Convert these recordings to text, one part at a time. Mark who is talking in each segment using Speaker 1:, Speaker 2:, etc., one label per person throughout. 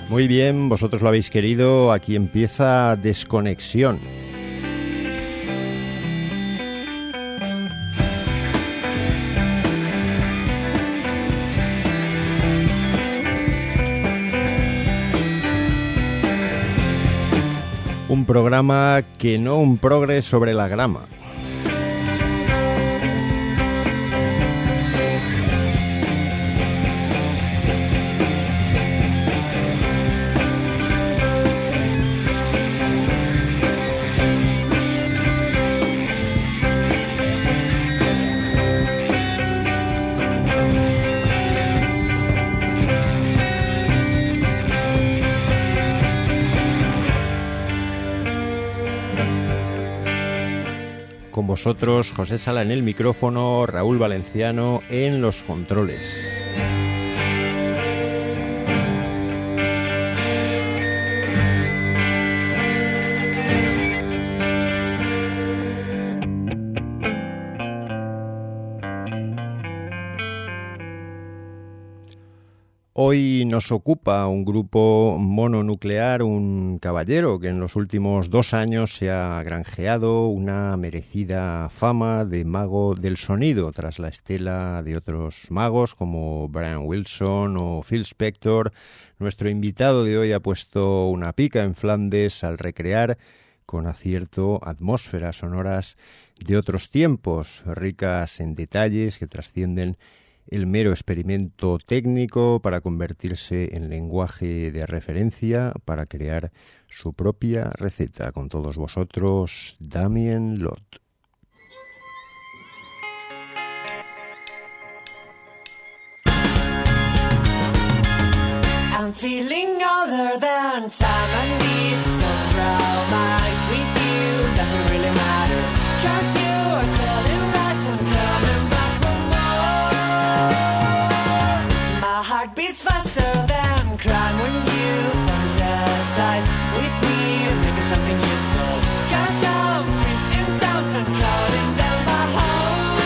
Speaker 1: Muy bien, vosotros lo habéis querido, aquí empieza Desconexión. Un programa que no un progres sobre la grama. Con vosotros, José Sala en el micrófono, Raúl Valenciano en los controles. Hoy nos ocupa un grupo mononuclear, un caballero que en los últimos 2 años se ha granjeado una merecida fama de mago del sonido, tras la estela de otros magos como Brian Wilson o Phil Spector. Nuestro invitado de hoy ha puesto una pica en Flandes al recrear con acierto atmósferas sonoras de otros tiempos, ricas en detalles que trascienden el mero experimento técnico para convertirse en lenguaje de referencia para crear su propia receta. Con todos vosotros, Damien Lott.
Speaker 2: I'm feeling older than time and this compromise with you doesn't really matter, 'cause you are telling lies and coming back for more. My heart beats faster than crime when you fantasize with me and making something useful, 'cause I'm freezing towns and calling them my home.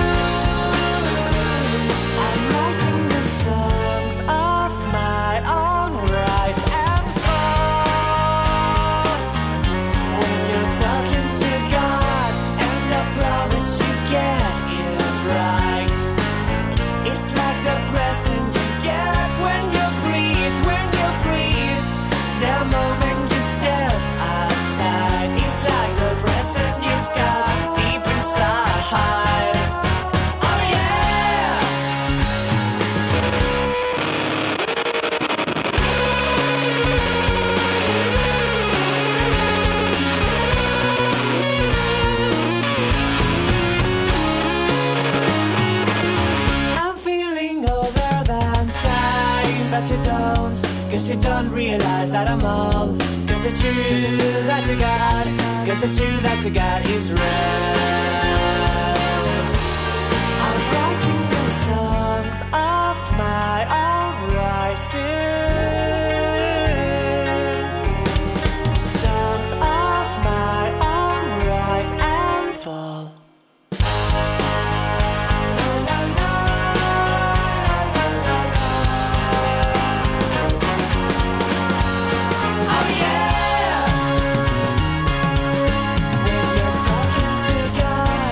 Speaker 2: I'm writing the songs of my own rise and fall. When you're talking to God and the promise you get is right, it's like the present you get when you breathe, the moment you step outside, it's like the present you've got deep inside. Oh yeah! I'm feeling older than time, but you don't, 'cause you don't realize that I'm old. 'Cause the truth that you got, 'cause the truth that you got is real. I'm writing the songs of my own rising, songs of my own rise and fall. Oh yeah! When you're talking to God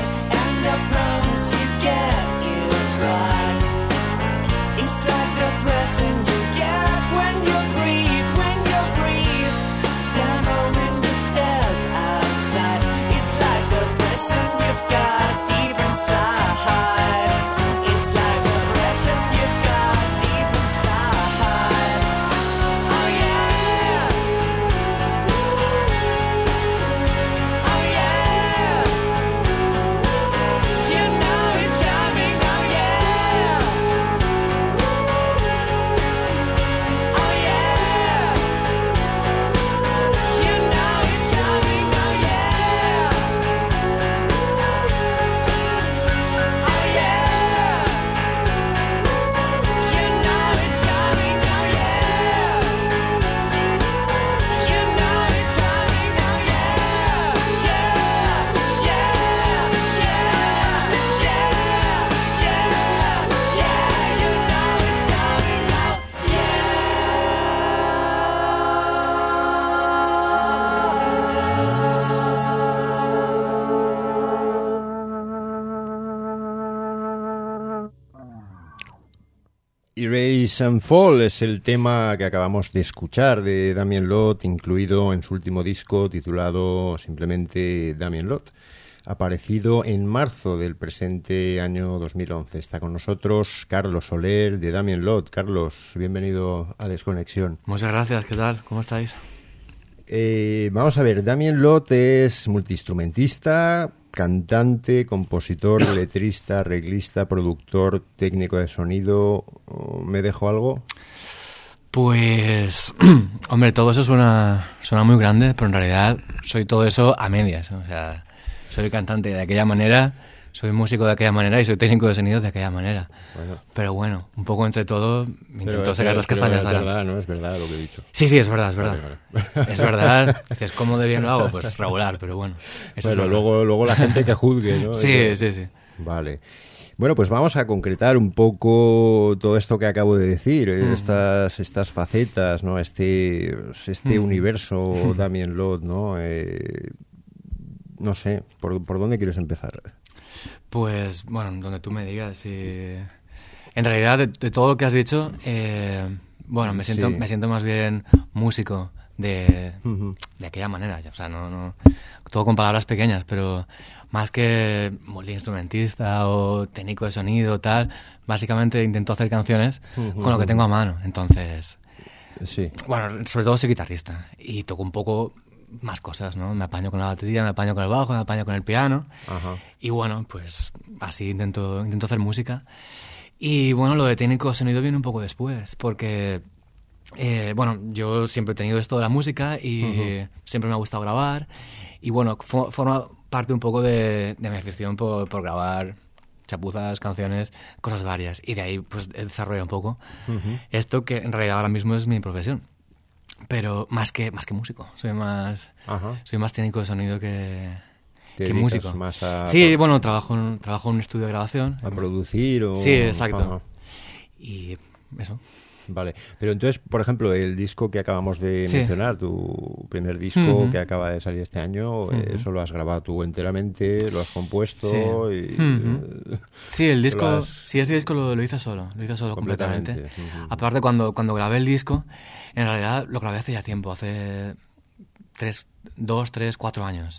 Speaker 1: Erase and Fall es el tema que acabamos de escuchar de Damien Lott, incluido en su último disco titulado simplemente Damien Lott, aparecido en marzo del presente año 2011. Está con nosotros Carlos Soler de Damien Lott. Carlos, bienvenido a Desconexión.
Speaker 3: Muchas gracias, ¿qué tal? ¿Cómo estáis?
Speaker 1: Vamos a ver, Damien Lott es multiinstrumentista, cantante, compositor, letrista, arreglista, productor, técnico de sonido. ¿Me dejo algo?
Speaker 3: Pues, hombre, todo eso suena muy grande, pero en realidad soy todo eso a medias. O sea, soy cantante de aquella manera, soy músico de aquella manera y soy técnico de sonido de aquella manera. Bueno. Pero bueno, un poco entre todo intento sacar las castañas.
Speaker 1: Es verdad, ¿no? Es verdad lo que he dicho.
Speaker 3: Sí, es verdad, es verdad. Vale. Es verdad. Dices, ¿cómo de bien lo hago? Pues regular, pero bueno. Eso
Speaker 1: bueno,
Speaker 3: es
Speaker 1: luego la gente que juzgue, ¿no?
Speaker 3: Sí.
Speaker 1: Vale. Bueno, pues vamos a concretar un poco todo esto que acabo de decir, estas facetas, ¿no? Este universo Damien Lott, ¿no? No sé, ¿por dónde quieres empezar?
Speaker 3: Pues, bueno, donde tú me digas. En realidad, de todo lo que has dicho, bueno, me siento más bien músico de aquella manera. O sea, no todo con palabras pequeñas, pero más que multiinstrumentista o técnico de sonido, tal, básicamente intento hacer canciones con lo que tengo a mano. Entonces,
Speaker 1: sí.
Speaker 3: Bueno, sobre todo soy guitarrista y toco un poco más cosas, ¿no? Me apaño con la batería, me apaño con el bajo, me apaño con el piano.
Speaker 1: Ajá.
Speaker 3: Y bueno, pues así intento hacer música. Y bueno, lo de técnico de sonido viene un poco después, porque bueno, yo siempre he tenido esto de la música y siempre me ha gustado grabar. Y bueno, forma parte un poco de mi afición por grabar chapuzas, canciones, cosas varias. Y de ahí pues he desarrollado un poco esto que en realidad ahora mismo es mi profesión. Pero más que músico, soy más técnico de sonido que músico.
Speaker 1: Más a,
Speaker 3: sí, bueno, trabajo en un estudio de grabación.
Speaker 1: ¿A producir o...?
Speaker 3: Sí, exacto. Y eso.
Speaker 1: Vale, pero entonces, por ejemplo, el disco que acabamos de mencionar, tu primer disco que acaba de salir este año, ¿eso lo has grabado tú enteramente? ¿Lo has compuesto?
Speaker 3: Sí, sí, el disco, sí, ese disco lo hice solo completamente. Aparte, cuando grabé el disco, en realidad lo grabé hace ya tiempo, hace 2, 3, 4 años.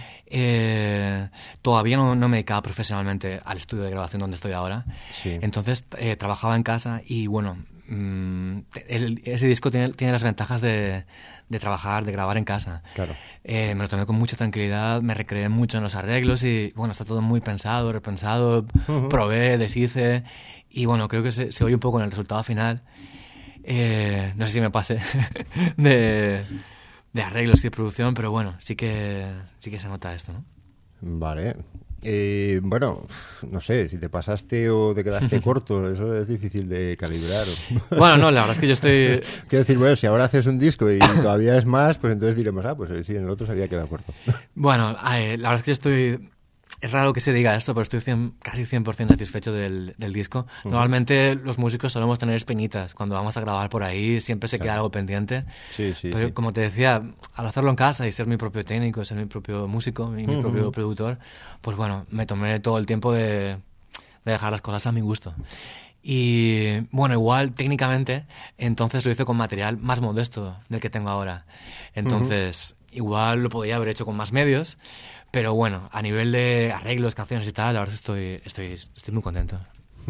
Speaker 3: Todavía no me dedicaba profesionalmente al estudio de grabación donde estoy ahora. Sí. Entonces trabajaba en casa y bueno, ese disco tiene las ventajas de trabajar, de grabar en casa.
Speaker 1: Claro.
Speaker 3: Me lo tomé con mucha tranquilidad, me recreé mucho en los arreglos y bueno, está todo muy pensado, repensado, probé, deshice y bueno, creo que se oye un poco en el resultado final. No sé si me pasé de arreglos y de producción, pero bueno, sí que se nota esto, ¿no?
Speaker 1: Vale. Bueno, no sé, si te pasaste o te quedaste corto, eso es difícil de calibrar.
Speaker 3: Bueno, no, la verdad es que yo estoy...
Speaker 1: Quiero decir, bueno, si ahora haces un disco y todavía es más, pues entonces diremos, pues sí, en el otro se había quedado corto.
Speaker 3: Bueno, la verdad es que yo estoy... Es raro que se diga esto, pero estoy casi 100% satisfecho del disco. Normalmente los músicos solemos tener espinitas. Cuando vamos a grabar por ahí siempre se queda algo pendiente.
Speaker 1: Sí,
Speaker 3: pero como te decía, al hacerlo en casa y ser mi propio técnico, ser mi propio músico y mi propio productor, pues bueno, me tomé todo el tiempo de dejar las cosas a mi gusto. Y bueno, igual técnicamente, entonces lo hice con material más modesto del que tengo ahora. Entonces, igual lo podría haber hecho con más medios. Pero bueno, a nivel de arreglos, canciones y tal, la verdad es que estoy muy contento.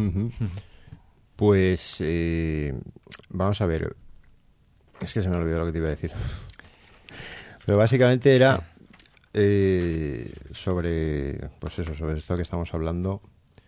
Speaker 1: Pues vamos a ver. Es que se me olvidó lo que te iba a decir. Pero básicamente era sobre esto que estamos hablando.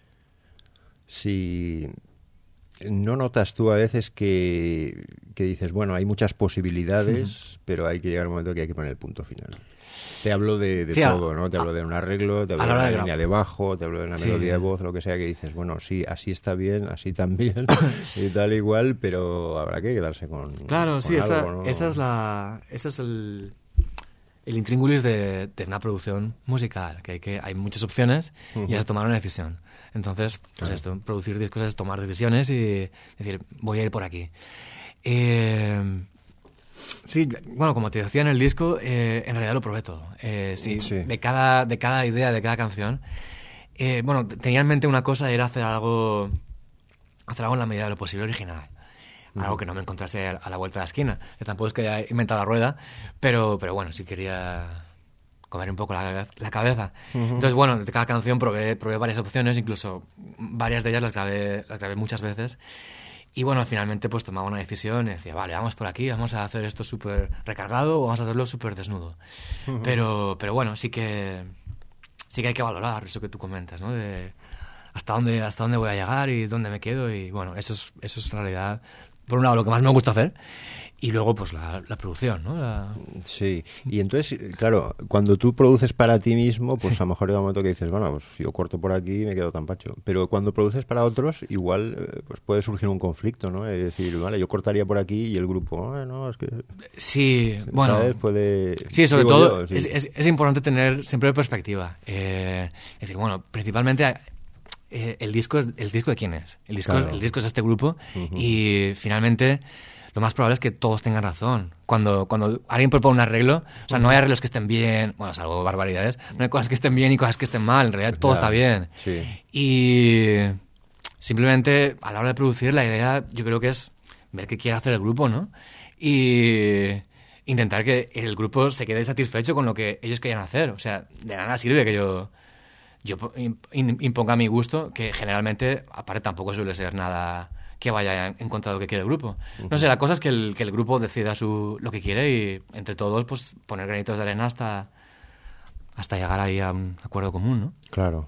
Speaker 1: Si no notas tú a veces que dices, bueno, hay muchas posibilidades, pero hay que llegar a un momento que hay que poner el punto final. Te hablo de todo, ¿no? Te hablo de un arreglo, te hablo de una línea de bajo, te hablo de una melodía de voz, lo que sea, que dices, bueno, sí, así está bien, así también, y tal igual, pero habrá que quedarse con
Speaker 3: Claro,
Speaker 1: con
Speaker 3: sí,
Speaker 1: algo, ¿no?
Speaker 3: ese es el intríngulis de una producción musical, que hay muchas opciones y has de tomar una decisión. Entonces, pues esto, producir discos es tomar decisiones y decir, voy a ir por aquí. Sí, bueno, como te decía en el disco, en realidad lo probé todo. De cada idea, de cada canción. Bueno, tenía en mente una cosa, era hacer algo hacer algo en la medida de lo posible original. Algo que no me encontrase a la vuelta de la esquina. Que tampoco es que haya inventado la rueda, pero bueno, sí quería comer un poco la cabeza. Entonces, bueno, de cada canción probé varias opciones, incluso varias de ellas las grabé muchas veces. Y bueno, finalmente pues tomaba una decisión y decía, vale, vamos por aquí, vamos a hacer esto súper recargado o vamos a hacerlo súper desnudo. Pero bueno, sí que hay que valorar eso que tú comentas, ¿no? De hasta dónde voy a llegar y dónde me quedo. Y bueno, eso es en realidad, por un lado, lo que más me gusta hacer. Y luego, pues, la producción, ¿no?
Speaker 1: Sí, y entonces, claro, cuando tú produces para ti mismo, pues a lo mejor llega un momento que dices, bueno, pues yo corto por aquí y me quedo tan pacho. Pero cuando produces para otros, igual pues puede surgir un conflicto, ¿no? Es decir, vale, yo cortaría por aquí y el grupo, no, es que...
Speaker 3: Sí, bueno...
Speaker 1: ¿Sabes? Puede...
Speaker 3: Sí, sobre todo,
Speaker 1: yo, sí.
Speaker 3: Es importante tener siempre perspectiva. Es decir, bueno, principalmente... ¿el disco de quién es? El disco es este grupo y finalmente lo más probable es que todos tengan razón. Cuando alguien propone un arreglo, o sea, no hay arreglos que estén bien, bueno, salvo barbaridades, no hay cosas que estén bien y cosas que estén mal, en realidad todo está bien.
Speaker 1: Sí.
Speaker 3: Y simplemente a la hora de producir la idea yo creo que es ver qué quiere hacer el grupo, ¿no? Y intentar que el grupo se quede satisfecho con lo que ellos quieran hacer. O sea, de nada sirve que yo imponga mi gusto, que generalmente, aparte, tampoco suele ser nada que vaya en contra de lo que quiere el grupo. No sé, la cosa es que el grupo decida lo que quiere y entre todos pues poner granitos de arena hasta llegar ahí a un acuerdo común, ¿no?
Speaker 1: Claro.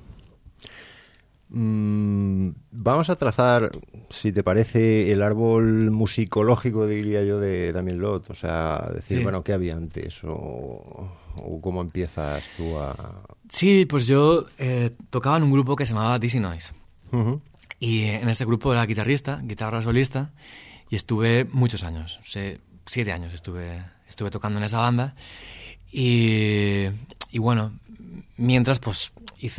Speaker 1: Vamos a trazar, si te parece, el árbol musicológico, diría yo, de Damien Lott. O sea, decir,
Speaker 3: Sí.
Speaker 1: bueno, ¿qué había antes? O cómo empiezas tú a...
Speaker 3: Sí, pues yo tocaba en un grupo que se llamaba Dizzy Noise.
Speaker 1: Uh-huh.
Speaker 3: Y en este grupo era guitarra solista, y estuve muchos años, 7 años estuve tocando en esa banda. Y bueno, mientras pues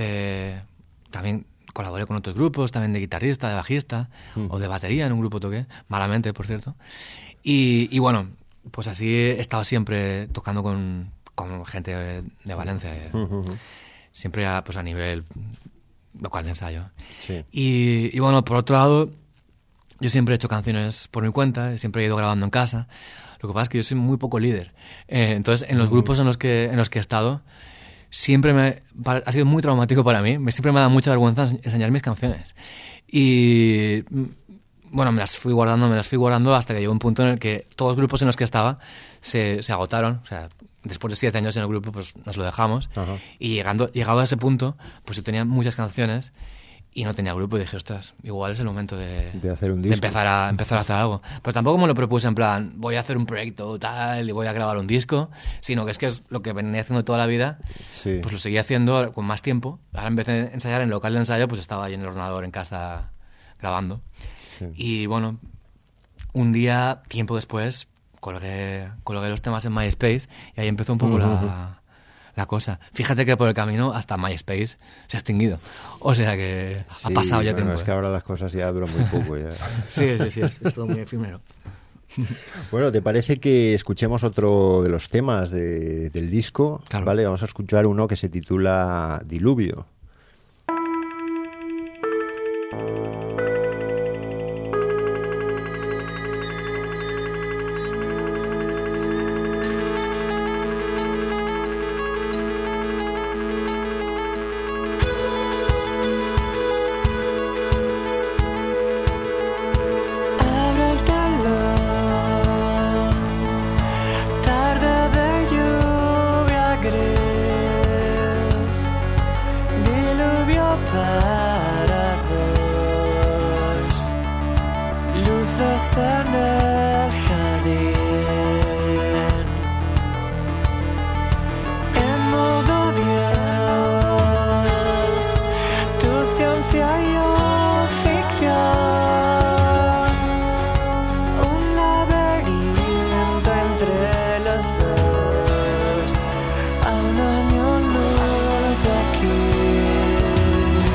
Speaker 3: también colaboré con otros grupos, también de guitarrista, de bajista, o de batería, en un grupo toqué, malamente, por cierto. Y bueno, pues así he estado siempre tocando con gente de Valencia, siempre pues a nivel local de ensayo.
Speaker 1: Sí.
Speaker 3: Y bueno, por otro lado, yo siempre he hecho canciones por mi cuenta, siempre he ido grabando en casa. Lo que pasa es que yo soy muy poco líder. Entonces, en los grupos en los que he estado, siempre ha sido muy traumático para mí. Siempre me da mucha vergüenza enseñar mis canciones. Y bueno, me las fui guardando hasta que llegó un punto en el que todos los grupos en los que estaba se agotaron. O sea, después de 7 años en el grupo, pues nos lo dejamos. Ajá. Y llegado a ese punto, pues yo tenía muchas canciones y no tenía grupo, y dije, ostras, igual es el momento de
Speaker 1: hacer un disco,
Speaker 3: de empezar a hacer algo. Pero tampoco me lo propuse en plan, voy a hacer un proyecto tal y voy a grabar un disco, sino que es lo que venía haciendo toda la vida.
Speaker 1: Sí.
Speaker 3: Pues lo seguía haciendo con más tiempo. Ahora, en vez de ensayar en local de ensayo, pues estaba ahí en el ordenador en casa grabando. Sí. Y bueno, un día, tiempo después, colgué los temas en MySpace y ahí empezó un poco la cosa. Fíjate que por el camino hasta MySpace se ha extinguido. O sea que ha pasado ya tiempo.
Speaker 1: Es que ahora las cosas ya duran muy poco. Ya.
Speaker 3: Sí, es todo muy efímero.
Speaker 1: Bueno, ¿te parece que escuchemos otro de los temas del disco?
Speaker 3: Claro.
Speaker 1: Vale, vamos a escuchar uno que se titula Diluvio.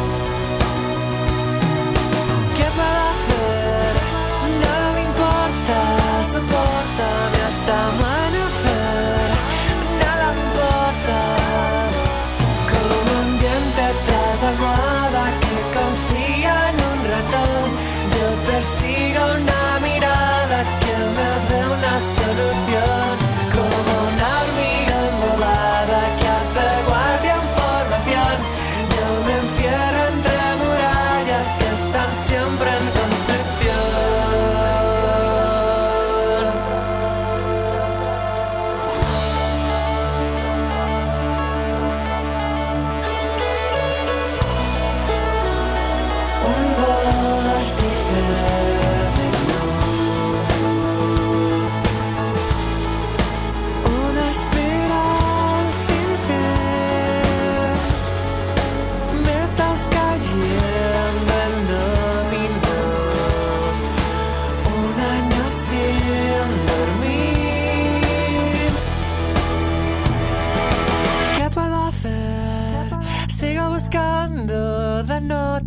Speaker 2: ¿Qué puedo hacer? No me importa.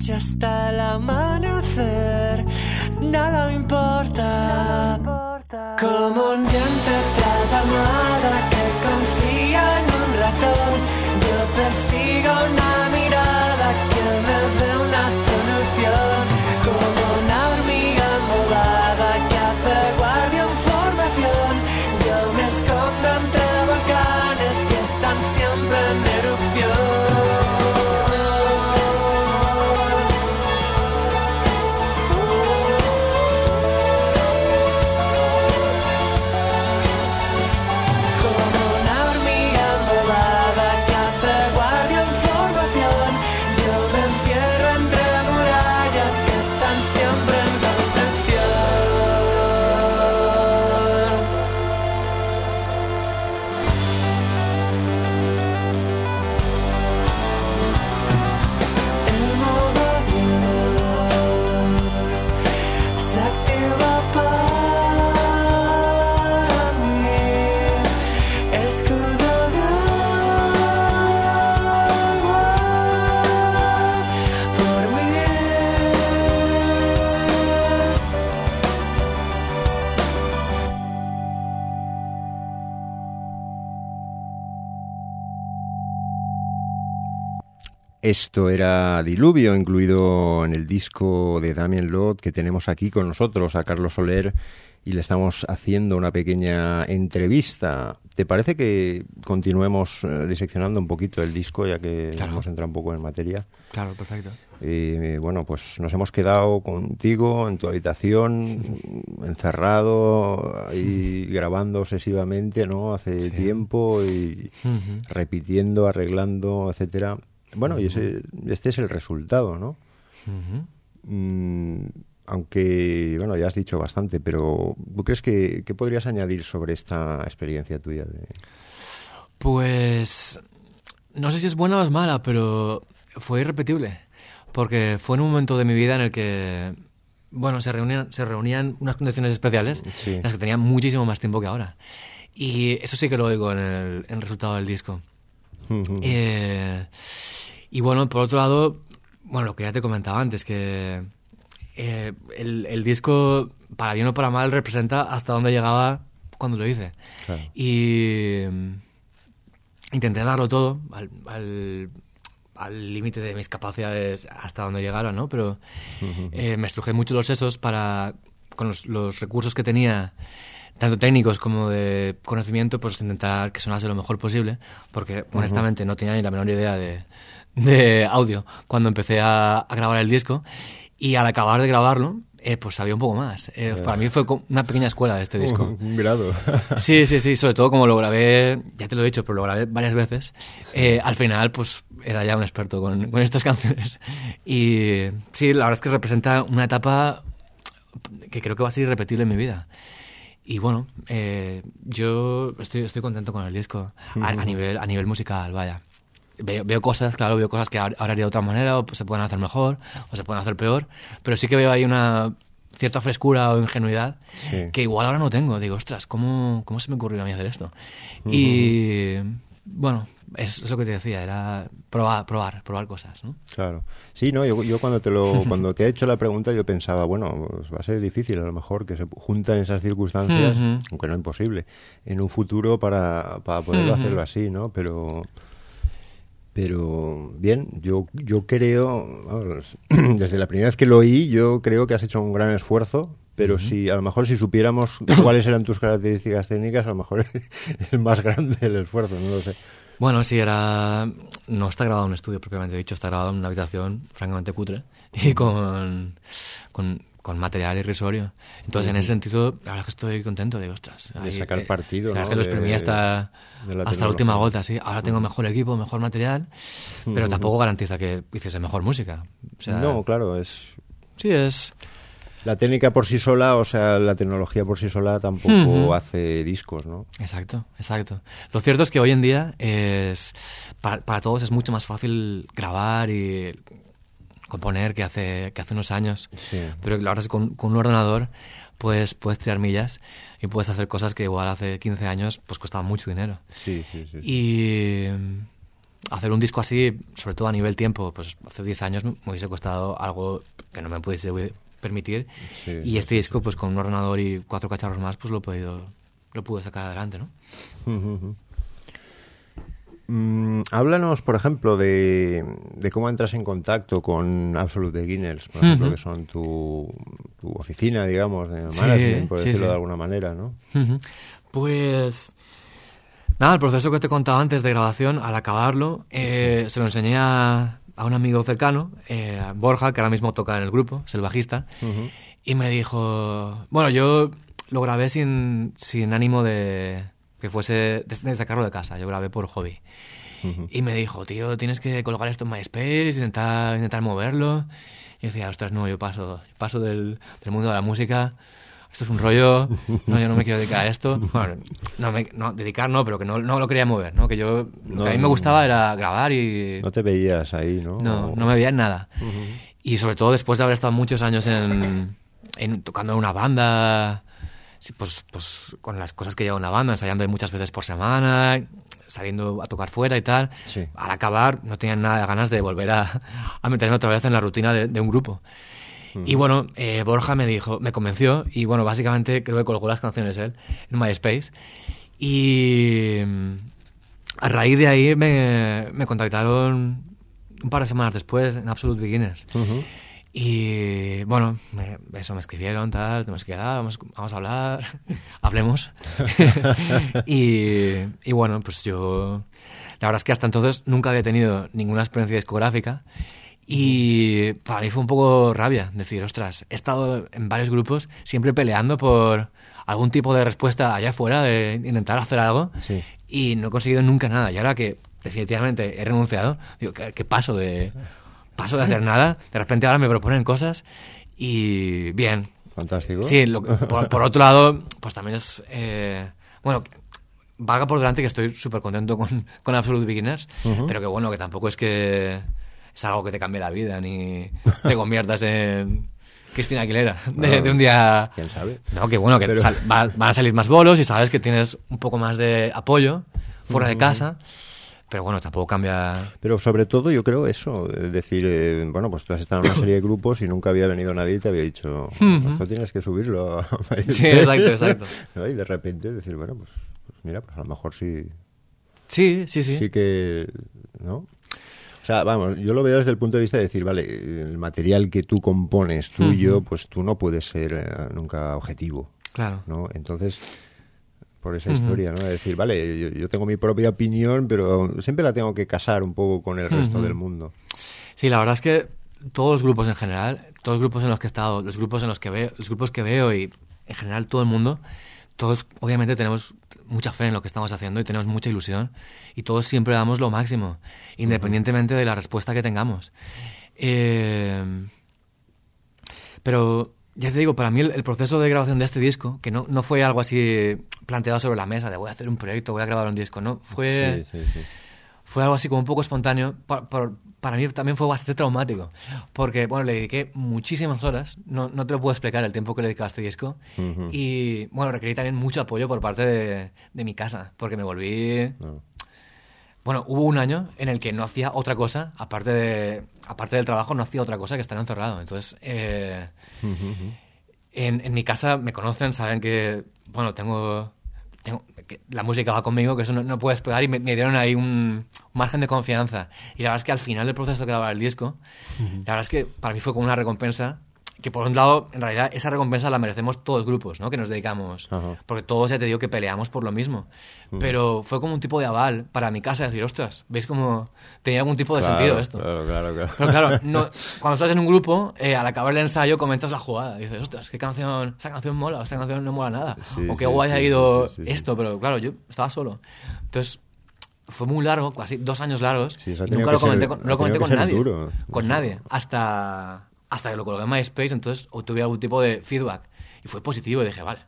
Speaker 2: noche hasta el amanecer, nada me importa. Como un diente tras la almohada que confía en un ratón, yo persigo una mirada que me dé una solución. Como una hormiga embobada que hace guardia en formación, yo me escondo entre volcanes que están siempre en erupción.
Speaker 1: Esto era Diluvio, incluido en el disco de Damien Lott que tenemos aquí con nosotros, a Carlos Soler, y le estamos haciendo una pequeña entrevista. ¿Te parece que continuemos diseccionando un poquito el disco, ya que hemos entrado un poco en materia?
Speaker 3: Claro, perfecto.
Speaker 1: Bueno, pues nos hemos quedado contigo en tu habitación, encerrado y grabando obsesivamente, ¿no? Hace tiempo y repitiendo, arreglando, etcétera. Bueno, y este es el resultado, ¿no? Aunque, bueno, ya has dicho bastante, pero ¿tú crees que podrías añadir sobre esta experiencia tuya?
Speaker 3: Pues no sé si es buena o es mala, pero fue irrepetible. Porque fue en un momento de mi vida en el que, bueno, se reunían unas condiciones especiales, en las que tenía muchísimo más tiempo que ahora. Y eso sí que lo oigo en el resultado del disco. Y bueno, por otro lado, bueno, lo que ya te comentaba antes, que el disco, para bien o para mal, representa hasta dónde llegaba cuando lo hice. Claro. Y intenté darlo todo al límite de mis capacidades hasta donde llegara, ¿no? Pero me estrujé mucho los sesos con los recursos que tenía, tanto técnicos como de conocimiento, pues intentar que sonase lo mejor posible, porque honestamente no tenía ni la menor idea de audio cuando empecé a grabar el disco, y al acabar de grabarlo pues sabía un poco más. Para mí fue una pequeña escuela de este disco.
Speaker 1: Un grado.
Speaker 3: Sí, sobre todo como lo grabé, ya te lo he dicho, pero lo grabé varias veces. Al final pues era ya un experto con estas canciones. Y sí, la verdad es que representa una etapa que creo que va a ser irrepetible en mi vida. Y bueno, yo estoy contento con el disco a nivel musical, vaya. Veo cosas que ahora haría de otra manera, o se pueden hacer mejor, o se pueden hacer peor, pero sí que veo ahí una cierta frescura o ingenuidad que igual ahora no tengo. Digo, ostras, ¿cómo se me ocurrió a mí hacer esto? Y bueno, es lo que te decía, era probar cosas, ¿no?
Speaker 1: Claro. Sí, no, yo cuando te he hecho la pregunta yo pensaba, bueno, pues va a ser difícil a lo mejor que se juntan esas circunstancias, aunque no imposible, en un futuro para poderlo hacerlo así, ¿no? Pero bien, yo creo, vamos, desde la primera vez que lo oí, yo creo que has hecho un gran esfuerzo, pero a lo mejor si supiéramos cuáles eran tus características técnicas, a lo mejor es más grande el esfuerzo, no lo sé.
Speaker 3: Bueno, sí, no está grabado en un estudio propiamente dicho, está grabado en una habitación francamente cutre y con material irrisorio. Entonces, en ese sentido, la verdad es que estoy contento. Digo, ostras.
Speaker 1: De sacar partido, ¿no?
Speaker 3: Que lo exprimí hasta la última gota, sí. Ahora tengo mejor equipo, mejor material, pero tampoco garantiza que hiciese mejor música. O sea,
Speaker 1: no, claro,
Speaker 3: Sí, es...
Speaker 1: La técnica por sí sola, o sea, la tecnología por sí sola tampoco hace discos, ¿no?
Speaker 3: Exacto. Lo cierto es que hoy en día para todos es mucho más fácil grabar y componer que hace unos años. Sí. Pero la verdad es que con un ordenador puedes tirar millas y puedes hacer cosas que igual hace 15 años pues costaban mucho dinero.
Speaker 1: Sí.
Speaker 3: hacer un disco así, sobre todo a nivel tiempo, pues hace 10 años me hubiese costado algo que no me pudiese permitir.
Speaker 1: Sí,
Speaker 3: Y este disco, pues con un ordenador y 4 cacharros más, pues lo pude sacar adelante, ¿no?
Speaker 1: Háblanos, por ejemplo, de cómo entras en contacto con Absolute Beginners, por ejemplo, que son tu oficina, digamos, de management, por decirlo de alguna manera, ¿no?
Speaker 3: Pues nada, el proceso que te he contado antes de grabación, al acabarlo, se lo enseñé a un amigo cercano, Borja, que ahora mismo toca en el grupo, es el bajista, y me dijo, bueno, yo lo grabé sin ánimo de que fuese de sacarlo de casa, yo grabé por hobby. Y me dijo, tío, tienes que colocar esto en MySpace, intentar moverlo. Y decía, ostras, no, yo paso del mundo de la música, esto es un rollo, no, yo no me quiero dedicar a esto. Bueno, dedicar no, pero que no lo quería mover, ¿no? Que lo que a mí me gustaba era grabar y...
Speaker 1: No te veías ahí, ¿no?
Speaker 3: No me veía en nada. Y sobre todo después de haber estado muchos años tocando en una banda, sí, pues con las cosas que lleva una banda, ensayando muchas veces por semana, saliendo a tocar fuera y tal,
Speaker 1: sí.
Speaker 3: Al acabar no tenía nada de ganas de volver a meterme otra vez en la rutina de un grupo. Y bueno, Borja me convenció, y bueno, básicamente creo que colgó las canciones él en MySpace, y a raíz de ahí me contactaron un par de semanas después en Absolute Beginners. Y bueno, me escribieron, tal, tenemos que quedar, vamos a hablar, hablemos. y bueno, pues yo, la verdad es que hasta entonces nunca había tenido ninguna experiencia discográfica, y para mí fue un poco rabia decir, ostras, he estado en varios grupos siempre peleando por algún tipo de respuesta allá afuera, de intentar hacer algo,
Speaker 1: sí.
Speaker 3: Y no he conseguido nunca nada. Y ahora que definitivamente he renunciado, digo, ¿qué paso de hacer nada? De repente ahora me proponen cosas y bien.
Speaker 1: Fantástico.
Speaker 3: Sí, por otro lado, pues también es... bueno, valga por delante que estoy súper contento con Absolute Beginners, pero que bueno, que tampoco es que es algo que te cambie la vida, ni te conviertas en Cristina Aguilera de un día...
Speaker 1: ¿Quién sabe?
Speaker 3: No, que bueno, que van a salir más bolos y sabes que tienes un poco más de apoyo fuera de casa. Pero bueno, tampoco cambia...
Speaker 1: Pero sobre todo yo creo eso, es decir, bueno, pues tú has estado en una serie de grupos y nunca había venido nadie y te había dicho, esto tienes que subirlo.
Speaker 3: Sí, exacto.
Speaker 1: ¿No? Y de repente decir, bueno, pues mira, pues a lo mejor sí...
Speaker 3: Sí.
Speaker 1: Sí que... ¿no? O sea, vamos, yo lo veo desde el punto de vista de decir, vale, el material que tú compones tuyo, pues tú no puedes ser nunca objetivo.
Speaker 3: Claro.
Speaker 1: ¿No? Entonces... por esa historia, ¿no? Es decir, vale, yo tengo mi propia opinión, pero siempre la tengo que casar un poco con el resto del mundo.
Speaker 3: Sí, la verdad es que todos los grupos en general, todos los grupos en los que he estado, los grupos que veo y en general todo el mundo, todos obviamente tenemos mucha fe en lo que estamos haciendo y tenemos mucha ilusión y todos siempre damos lo máximo, independientemente de la respuesta que tengamos. Pero... ya te digo, para mí el proceso de grabación de este disco, que no fue algo así planteado sobre la mesa, de voy a hacer un proyecto, voy a grabar un disco, no, fue algo así como un poco espontáneo. Para mí también fue bastante traumático, porque bueno, le dediqué muchísimas horas, no te lo puedo explicar el tiempo que le dedicaba a este disco, y bueno, requerí también mucho apoyo por parte de mi casa, porque me volví... Bueno, hubo un año en el que no hacía otra cosa, aparte del trabajo, no hacía otra cosa que estar encerrado. Entonces, en mi casa me conocen, saben que, bueno, tengo que la música va conmigo, que eso no puedes pegar, y me dieron ahí un margen de confianza. Y la verdad es que al final del proceso de grabar el disco, la verdad es que para mí fue como una recompensa, que por un lado, en realidad, esa recompensa la merecemos todos los grupos, ¿no? Que nos dedicamos. Porque todos, ya te digo, que peleamos por lo mismo. Pero fue como un tipo de aval para mi casa, decir, ostras, ¿veis cómo tenía algún tipo de sentido esto?
Speaker 1: Claro.
Speaker 3: Pero claro, cuando estás en un grupo, al acabar el ensayo comentas la jugada. Y dices, ostras, esta canción mola, o esta canción no mola nada. O qué guay ha ido esto. Pero claro, yo estaba solo. Entonces... fue muy largo, casi 2 años largos, y nunca lo comenté con nadie.
Speaker 1: Duro.
Speaker 3: Con nadie. Hasta que lo coloqué en MySpace, entonces obtuve algún tipo de feedback. Y fue positivo, y dije, vale.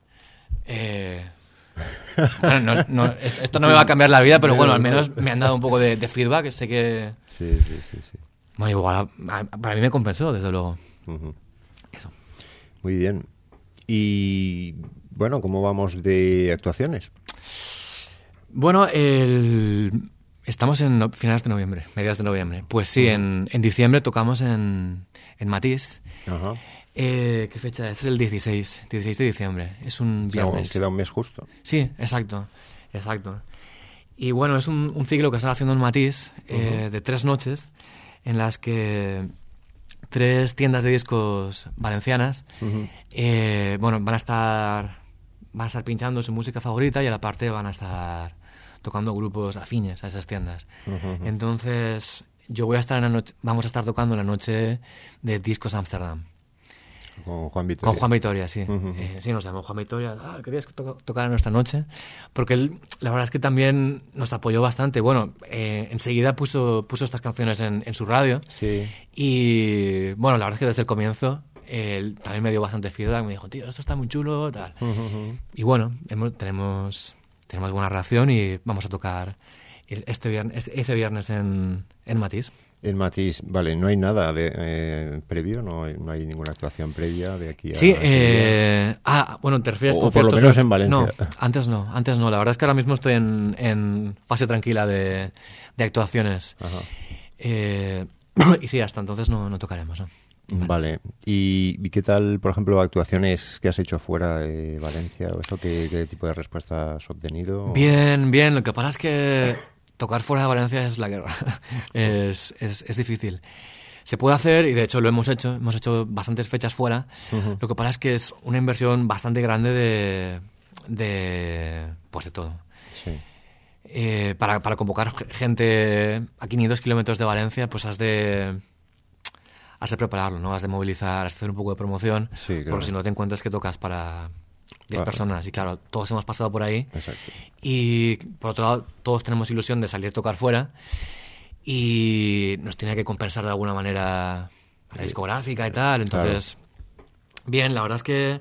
Speaker 3: Bueno, esto no me va a cambiar la vida, pero bueno, al menos me han dado un poco de feedback. Sé que...
Speaker 1: Sí.
Speaker 3: Bueno, igual, para mí me compensó, desde luego. Eso.
Speaker 1: Muy bien. Y, bueno, ¿cómo vamos de actuaciones?
Speaker 3: Bueno, Estamos en finales de noviembre, mediados de noviembre. Pues sí, en diciembre tocamos en Matís.
Speaker 1: Ajá.
Speaker 3: ¿Qué fecha es? Es el 16 de diciembre. Es un viernes.
Speaker 1: Queda un mes justo.
Speaker 3: Sí, exacto. Y bueno, es un ciclo que están haciendo en Matís de 3 noches en las que 3 tiendas de discos valencianas bueno, van a estar pinchando su música favorita y a la parte van a estar tocando grupos afines a esas tiendas. Entonces, yo voy a estar vamos a estar tocando en la noche de Discos Amsterdam.
Speaker 1: Con Juan Vitoria.
Speaker 3: Con Juan Vitoria, sí. Sí, nos llamó Juan Vitoria. ¿Querías tocar en nuestra noche? Porque él, la verdad es que también nos apoyó bastante. Bueno, enseguida puso estas canciones en su radio.
Speaker 1: Sí.
Speaker 3: Y bueno, la verdad es que desde el comienzo él también me dio bastante feedback. Me dijo, tío, esto está muy chulo, tal. Y bueno, tenemos buena relación y vamos a tocar ese viernes en Matís.
Speaker 1: En Matís, vale, no hay nada de previo, no hay ninguna actuación previa de aquí a...
Speaker 3: Sí, bueno, te refieres...
Speaker 1: O por lo menos en Valencia.
Speaker 3: No, antes no. La verdad es que ahora mismo estoy en fase tranquila de actuaciones. Y sí, hasta entonces no tocaremos, ¿no?
Speaker 1: Vale. ¿Y qué tal, por ejemplo, actuaciones que has hecho fuera de Valencia? ¿O eso qué tipo de respuesta has obtenido?
Speaker 3: Bien. Lo que pasa es que tocar fuera de Valencia es la guerra. es difícil. Se puede hacer, y de hecho lo hemos hecho. Hemos hecho bastantes fechas fuera. Lo que pasa es que es una inversión bastante grande de todo.
Speaker 1: Sí.
Speaker 3: Para convocar gente a 500 kilómetros de Valencia, pues has de prepararlo, ¿no? Has de movilizar, has de hacer un poco de promoción,
Speaker 1: sí, claro.
Speaker 3: Porque si no te encuentras que tocas para 10 personas. Y claro, todos hemos pasado por ahí.
Speaker 1: Exacto.
Speaker 3: Y por otro lado, todos tenemos ilusión de salir a tocar fuera y nos tiene que compensar de alguna manera la discográfica y tal. Entonces, bien, la verdad es que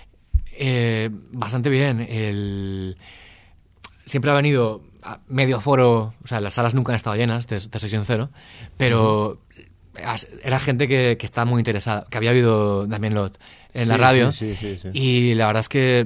Speaker 3: bastante bien. Siempre ha venido a medio aforo, o sea, las salas nunca han estado llenas, te soy sincero, pero era gente que está muy interesada, que había oído Damien Lot en la radio,
Speaker 1: sí.
Speaker 3: Y la verdad es que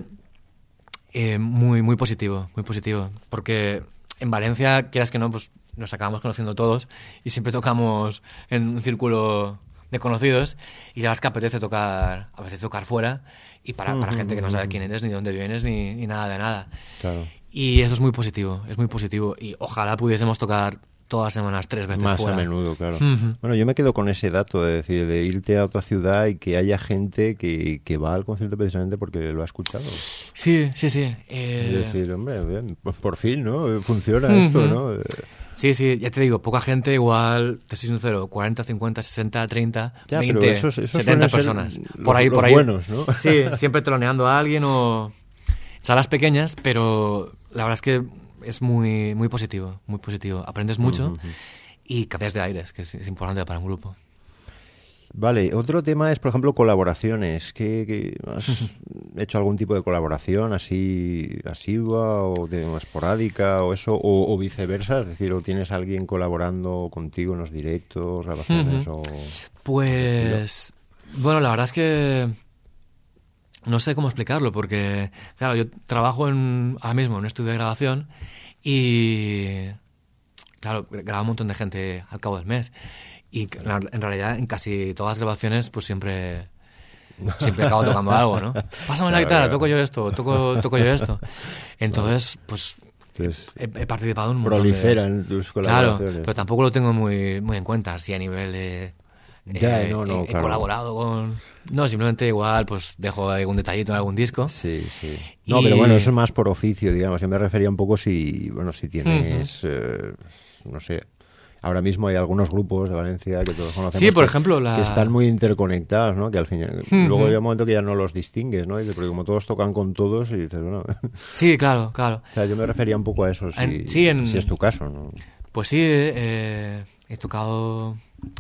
Speaker 3: muy positivo, porque en Valencia, quieras que no, pues nos acabamos conociendo todos y siempre tocamos en un círculo de conocidos y la verdad es que apetece tocar fuera y para gente que no sabe quién eres, ni dónde vienes, ni nada de nada.
Speaker 1: Claro.
Speaker 3: Y eso es muy positivo y ojalá pudiésemos tocar todas las semanas 3 veces
Speaker 1: más
Speaker 3: fuera.
Speaker 1: a menudo, claro. Bueno, yo me quedo con ese dato de decir, de irte a otra ciudad y que haya gente que va al concierto precisamente porque lo ha escuchado.
Speaker 3: Sí.
Speaker 1: Es decir, hombre, bien, por fin, ¿no? Funciona esto, ¿no?
Speaker 3: Sí, ya te digo, poca gente, igual, te soy sincero, 40, 50, 60, 30,
Speaker 1: ya,
Speaker 3: 20,
Speaker 1: pero esos
Speaker 3: 70 personas. Por ahí.
Speaker 1: Buenos, ¿no?
Speaker 3: Sí, siempre troneando a alguien o salas pequeñas, pero la verdad es que es muy positivo. Aprendes mucho y cambias de aires, que es importante para un grupo.
Speaker 1: Vale, otro tema es, por ejemplo, colaboraciones. ¿Qué has hecho algún tipo de colaboración así asidua o esporádica o eso? O viceversa, es decir, o tienes a alguien colaborando contigo en los directos, grabaciones o...
Speaker 3: Pues, bueno, la verdad es que no sé cómo explicarlo, porque, claro, yo trabajo ahora mismo en un estudio de grabación y, claro, graba un montón de gente al cabo del mes. Y en realidad, en casi todas las grabaciones, pues siempre acabo tocando algo, ¿no? Pásame la guitarra, toco yo esto, toco yo esto. Entonces, pues he participado en un montón
Speaker 1: proliferan tus colaboraciones.
Speaker 3: Claro, pero tampoco lo tengo muy en cuenta, así a nivel de... he colaborado con... No, simplemente igual pues dejo algún detallito en algún disco.
Speaker 1: Sí. No, pero bueno, eso es más por oficio, digamos. Yo me refería un poco si tienes, no sé... Ahora mismo hay algunos grupos de Valencia que todos conocemos,
Speaker 3: sí, por ejemplo,
Speaker 1: que están muy interconectados, ¿no? Que al final, luego llega un momento que ya no los distingues, ¿no? Porque como todos tocan con todos y dices, bueno...
Speaker 3: Sí, claro.
Speaker 1: O sea, yo me refería un poco a eso, si es tu caso, ¿no?
Speaker 3: Pues sí, he tocado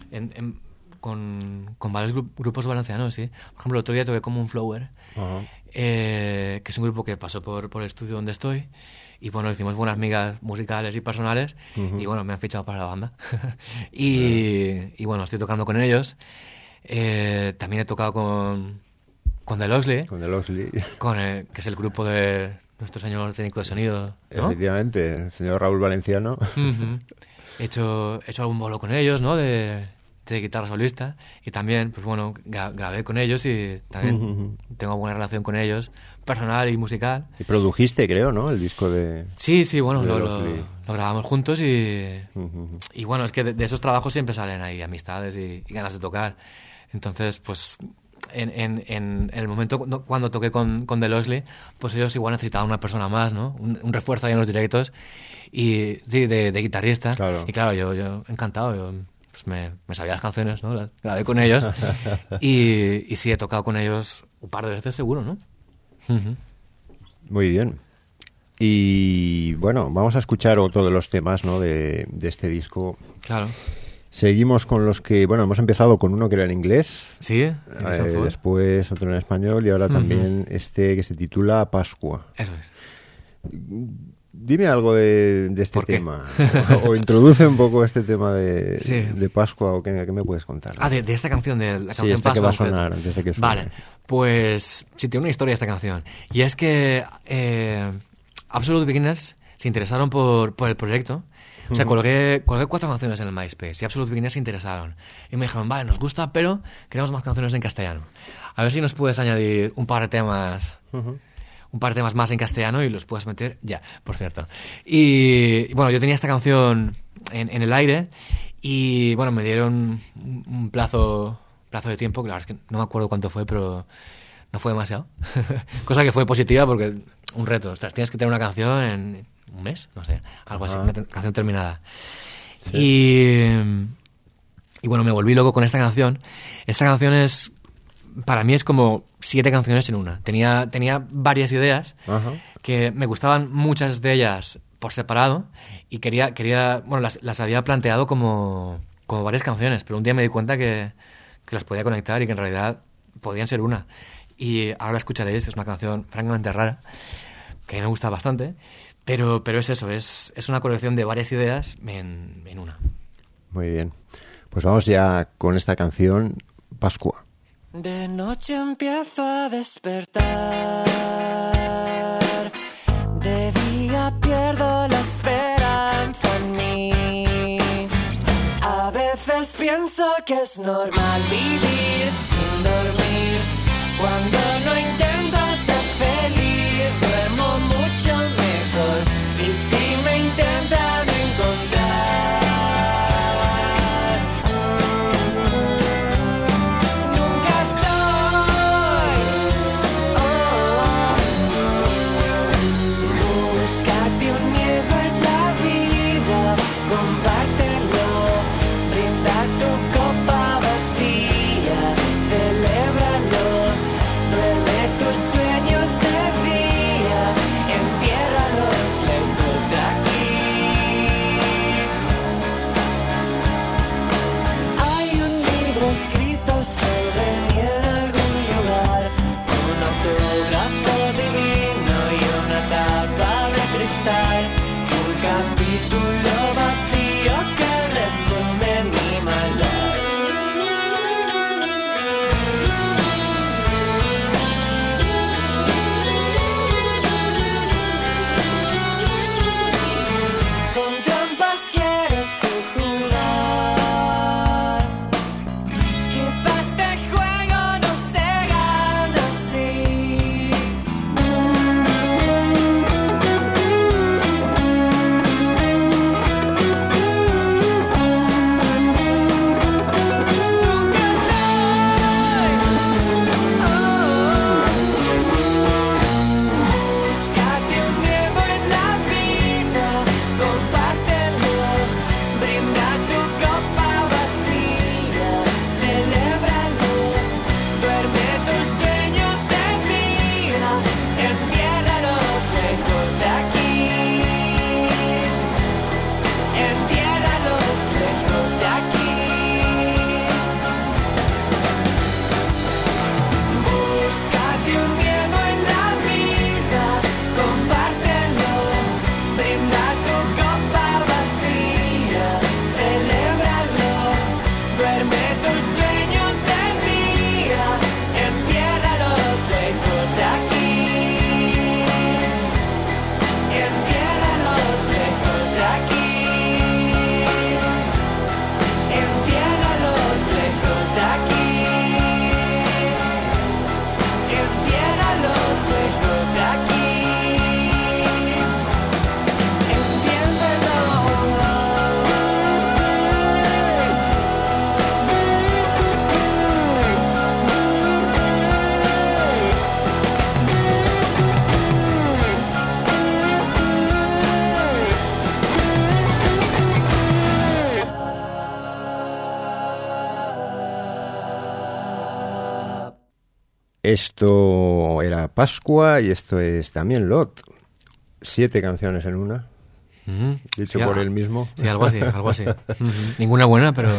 Speaker 3: con varios grupos valencianos, sí. Por ejemplo, el otro día toqué como un Flower, que es un grupo que pasó por el estudio donde estoy. Y bueno, hicimos buenas migas musicales y personales y bueno, me han fichado para la banda. y bueno, estoy tocando con ellos. También he tocado con The Loxley.
Speaker 1: Con The Loxley.
Speaker 3: Que es el grupo de nuestro señor técnico de sonido, ¿no?
Speaker 1: Efectivamente, el señor Raúl Valenciano.
Speaker 3: Ujú. He hecho algún bolo con ellos, ¿no? De guitarra solista. Y también, pues bueno, grabé con ellos y también tengo buena relación con ellos, personal y musical.
Speaker 1: Y produjiste, creo, ¿no? El disco de...
Speaker 3: Sí, bueno,
Speaker 1: de
Speaker 3: lo
Speaker 1: Losley.
Speaker 3: grabamos juntos y bueno, es que de esos trabajos siempre salen ahí amistades y ganas de tocar. Entonces, pues en el momento cuando toqué con The Losley, pues ellos igual necesitaban una persona más, ¿no? Un refuerzo ahí en los directos y sí, de guitarrista.
Speaker 1: Claro.
Speaker 3: Y claro, yo encantado, yo pues me sabía las canciones, ¿no? Las grabé con ellos y sí, he tocado con ellos un par de veces seguro, ¿no? Ujú.
Speaker 1: Muy bien. Y bueno, vamos a escuchar otro de los temas, ¿no? de este disco.
Speaker 3: Claro.
Speaker 1: Seguimos con los que, bueno, hemos empezado con uno que era en inglés,
Speaker 3: Sí,
Speaker 1: después otro en español y ahora también este que se titula Pascua.
Speaker 3: Eso es.
Speaker 1: Dime algo de este
Speaker 3: ¿Por qué?
Speaker 1: tema, o introduce un poco este tema
Speaker 3: Sí.
Speaker 1: de Pascua, o qué me puedes contar.
Speaker 3: Ah, de esta canción, de la canción
Speaker 1: Sí, esta que
Speaker 3: Pascua
Speaker 1: va a
Speaker 3: en concreto.
Speaker 1: sonar antes de que suene.
Speaker 3: Vale, pues sí, tiene una historia esta canción. Y es que Absolute Beginners se interesaron por el proyecto. O sea, colgué 4 canciones en el MySpace y Absolute Beginners se interesaron. Y me dijeron, vale, nos gusta, pero queremos más canciones en castellano. A ver si nos puedes añadir un par de temas... Un par de temas más en castellano y los puedes meter ya, por cierto. Y bueno, yo tenía esta canción en el aire y bueno, me dieron un plazo de tiempo, que la verdad es que no me acuerdo cuánto fue, pero no fue demasiado. Cosa que fue positiva porque un reto. Ostras, tienes que tener una canción en un mes, no sé, algo así, una canción terminada. Sí. Y bueno, me volví loco con esta canción. Esta canción para mí es como 7 canciones en una. Tenía varias ideas que me gustaban, muchas de ellas por separado, y quería bueno, las había planteado como varias canciones, pero un día me di cuenta que las podía conectar y que en realidad podían ser una. Y ahora la escucharéis, es una canción francamente rara, que a mí me gusta bastante, pero es eso, es una colección de varias ideas en una.
Speaker 1: Muy bien. Pues vamos ya con esta canción, Pascua.
Speaker 2: De noche empiezo a despertar, de día pierdo la esperanza en mí. A veces pienso que es normal vivir sin dormir, cuando no intento ser feliz, duermo mucho mejor, y si me intentan encontrar, búscate un miedo en la vida, compártelo, brinda tu copa vacía, celébralo,
Speaker 1: Esto era Pascua y esto es también Lot. 7 canciones en una,
Speaker 3: Ujú.
Speaker 1: dicho
Speaker 3: Sí,
Speaker 1: por él mismo.
Speaker 3: Sí, algo así, algo así. Ujú. Ninguna buena, pero...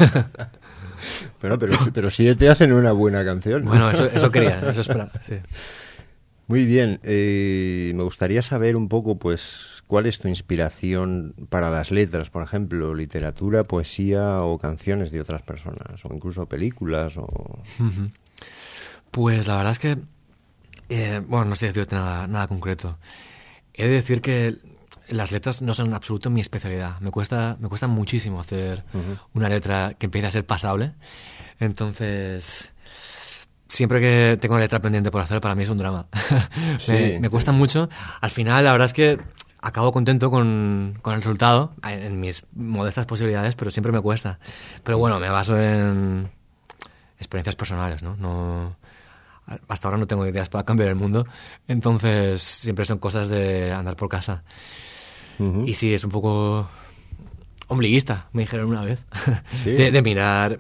Speaker 1: Bueno, pero 7 hacen una buena canción.
Speaker 3: Bueno, eso quería, eso esperaba, sí.
Speaker 1: Muy bien. Me gustaría saber un poco, pues, cuál es tu inspiración para las letras, por ejemplo, literatura, poesía o canciones de otras personas, o incluso películas, o...
Speaker 3: Ujú. Pues la verdad es que, bueno, no sé decirte nada concreto. He de decir que las letras no son en absoluto mi especialidad. Me cuesta muchísimo hacer una letra que empiece a ser pasable. Entonces, siempre que tengo una letra pendiente por hacer, para mí es un drama.
Speaker 1: Sí.
Speaker 3: Me cuesta mucho. Al final, la verdad es que acabo contento con el resultado, en mis modestas posibilidades, pero siempre me cuesta. Pero bueno, me baso en experiencias personales, ¿no? Hasta ahora no tengo ideas para cambiar el mundo, entonces siempre son cosas de andar por casa.
Speaker 1: Ujú.
Speaker 3: Y sí, es un poco ombliguista, me dijeron una vez,
Speaker 1: Sí.
Speaker 3: de mirar,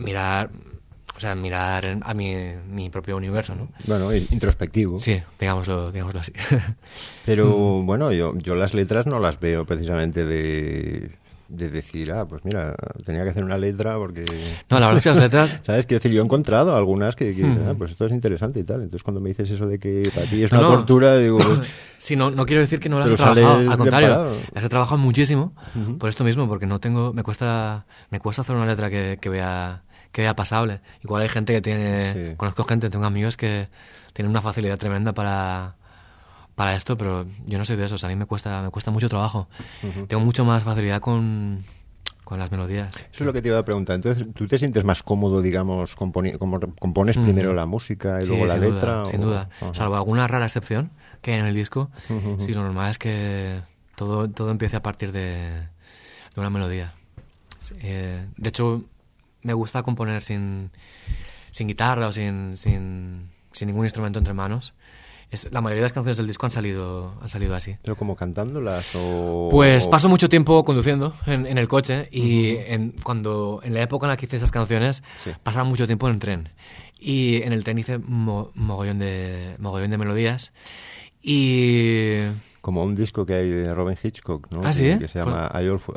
Speaker 3: o sea, mirar a mi propio universo, ¿no?
Speaker 1: Bueno, introspectivo.
Speaker 3: Sí, digámoslo así.
Speaker 1: Pero bueno, yo las letras no las veo precisamente de decir, pues mira, tenía que hacer una letra porque...
Speaker 3: No, la verdad es que las letras...
Speaker 1: ¿Sabes? Quiero decir, yo he encontrado algunas que pues esto es interesante y tal. Entonces cuando me dices eso de que para ti es una
Speaker 3: No.
Speaker 1: tortura, digo... Pues,
Speaker 3: Sí, no quiero decir que no las
Speaker 1: Pero
Speaker 3: he trabajado,
Speaker 1: sale
Speaker 3: al
Speaker 1: bien
Speaker 3: contrario,
Speaker 1: parado.
Speaker 3: las he trabajado muchísimo por esto mismo, porque no tengo, me cuesta hacer una letra que vea pasable. Igual hay gente que tiene,
Speaker 1: Sí.
Speaker 3: conozco gente, tengo amigos que tienen una facilidad tremenda para esto, pero yo no soy de esos, a mí me cuesta mucho trabajo. Tengo mucho más facilidad con las melodías.
Speaker 1: Eso es lo que te iba a preguntar. Entonces, ¿tú te sientes más cómodo, digamos, compones primero la música y
Speaker 3: Sí,
Speaker 1: luego la
Speaker 3: sin
Speaker 1: letra?
Speaker 3: duda, sin duda.
Speaker 1: Ajá.
Speaker 3: Salvo alguna rara excepción que hay en el disco, sí, lo normal es que todo empiece a partir de una melodía. De hecho, me gusta componer sin guitarra o sin ningún instrumento entre manos. La mayoría de las canciones del disco han salido así.
Speaker 1: ¿Pero como cantándolas o...?
Speaker 3: Pues paso mucho tiempo conduciendo en el coche y en la época en la que hice esas canciones
Speaker 1: Sí.
Speaker 3: pasaba mucho tiempo en el tren. Y en el tren hice mogollón de melodías y...
Speaker 1: Como un disco que hay de Robin Hitchcock, ¿no?
Speaker 3: ¿Ah, sí?
Speaker 1: Que se llama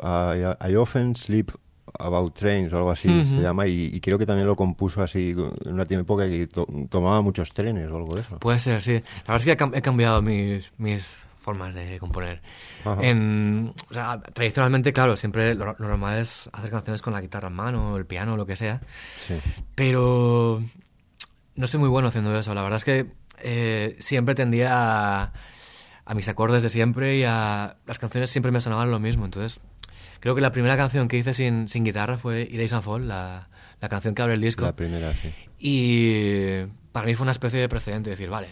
Speaker 1: I Often Sleep About Trains o algo así se llama, y creo que también lo compuso así en una época que tomaba muchos trenes o algo de eso.
Speaker 3: Puede ser, sí. La verdad es que he cambiado mis formas de componer.
Speaker 1: Ajá.
Speaker 3: O sea, tradicionalmente, claro, siempre lo normal es hacer canciones con la guitarra en mano, o el piano, o lo que sea.
Speaker 1: Sí.
Speaker 3: Pero no estoy muy bueno haciendo eso. La verdad es que siempre tendía a mis acordes de siempre y a las canciones siempre me sonaban lo mismo. Entonces, creo que la primera canción que hice sin guitarra fue Erase and Fall, la canción que abre el disco.
Speaker 1: La primera, sí.
Speaker 3: Y para mí fue una especie de precedente, decir, vale,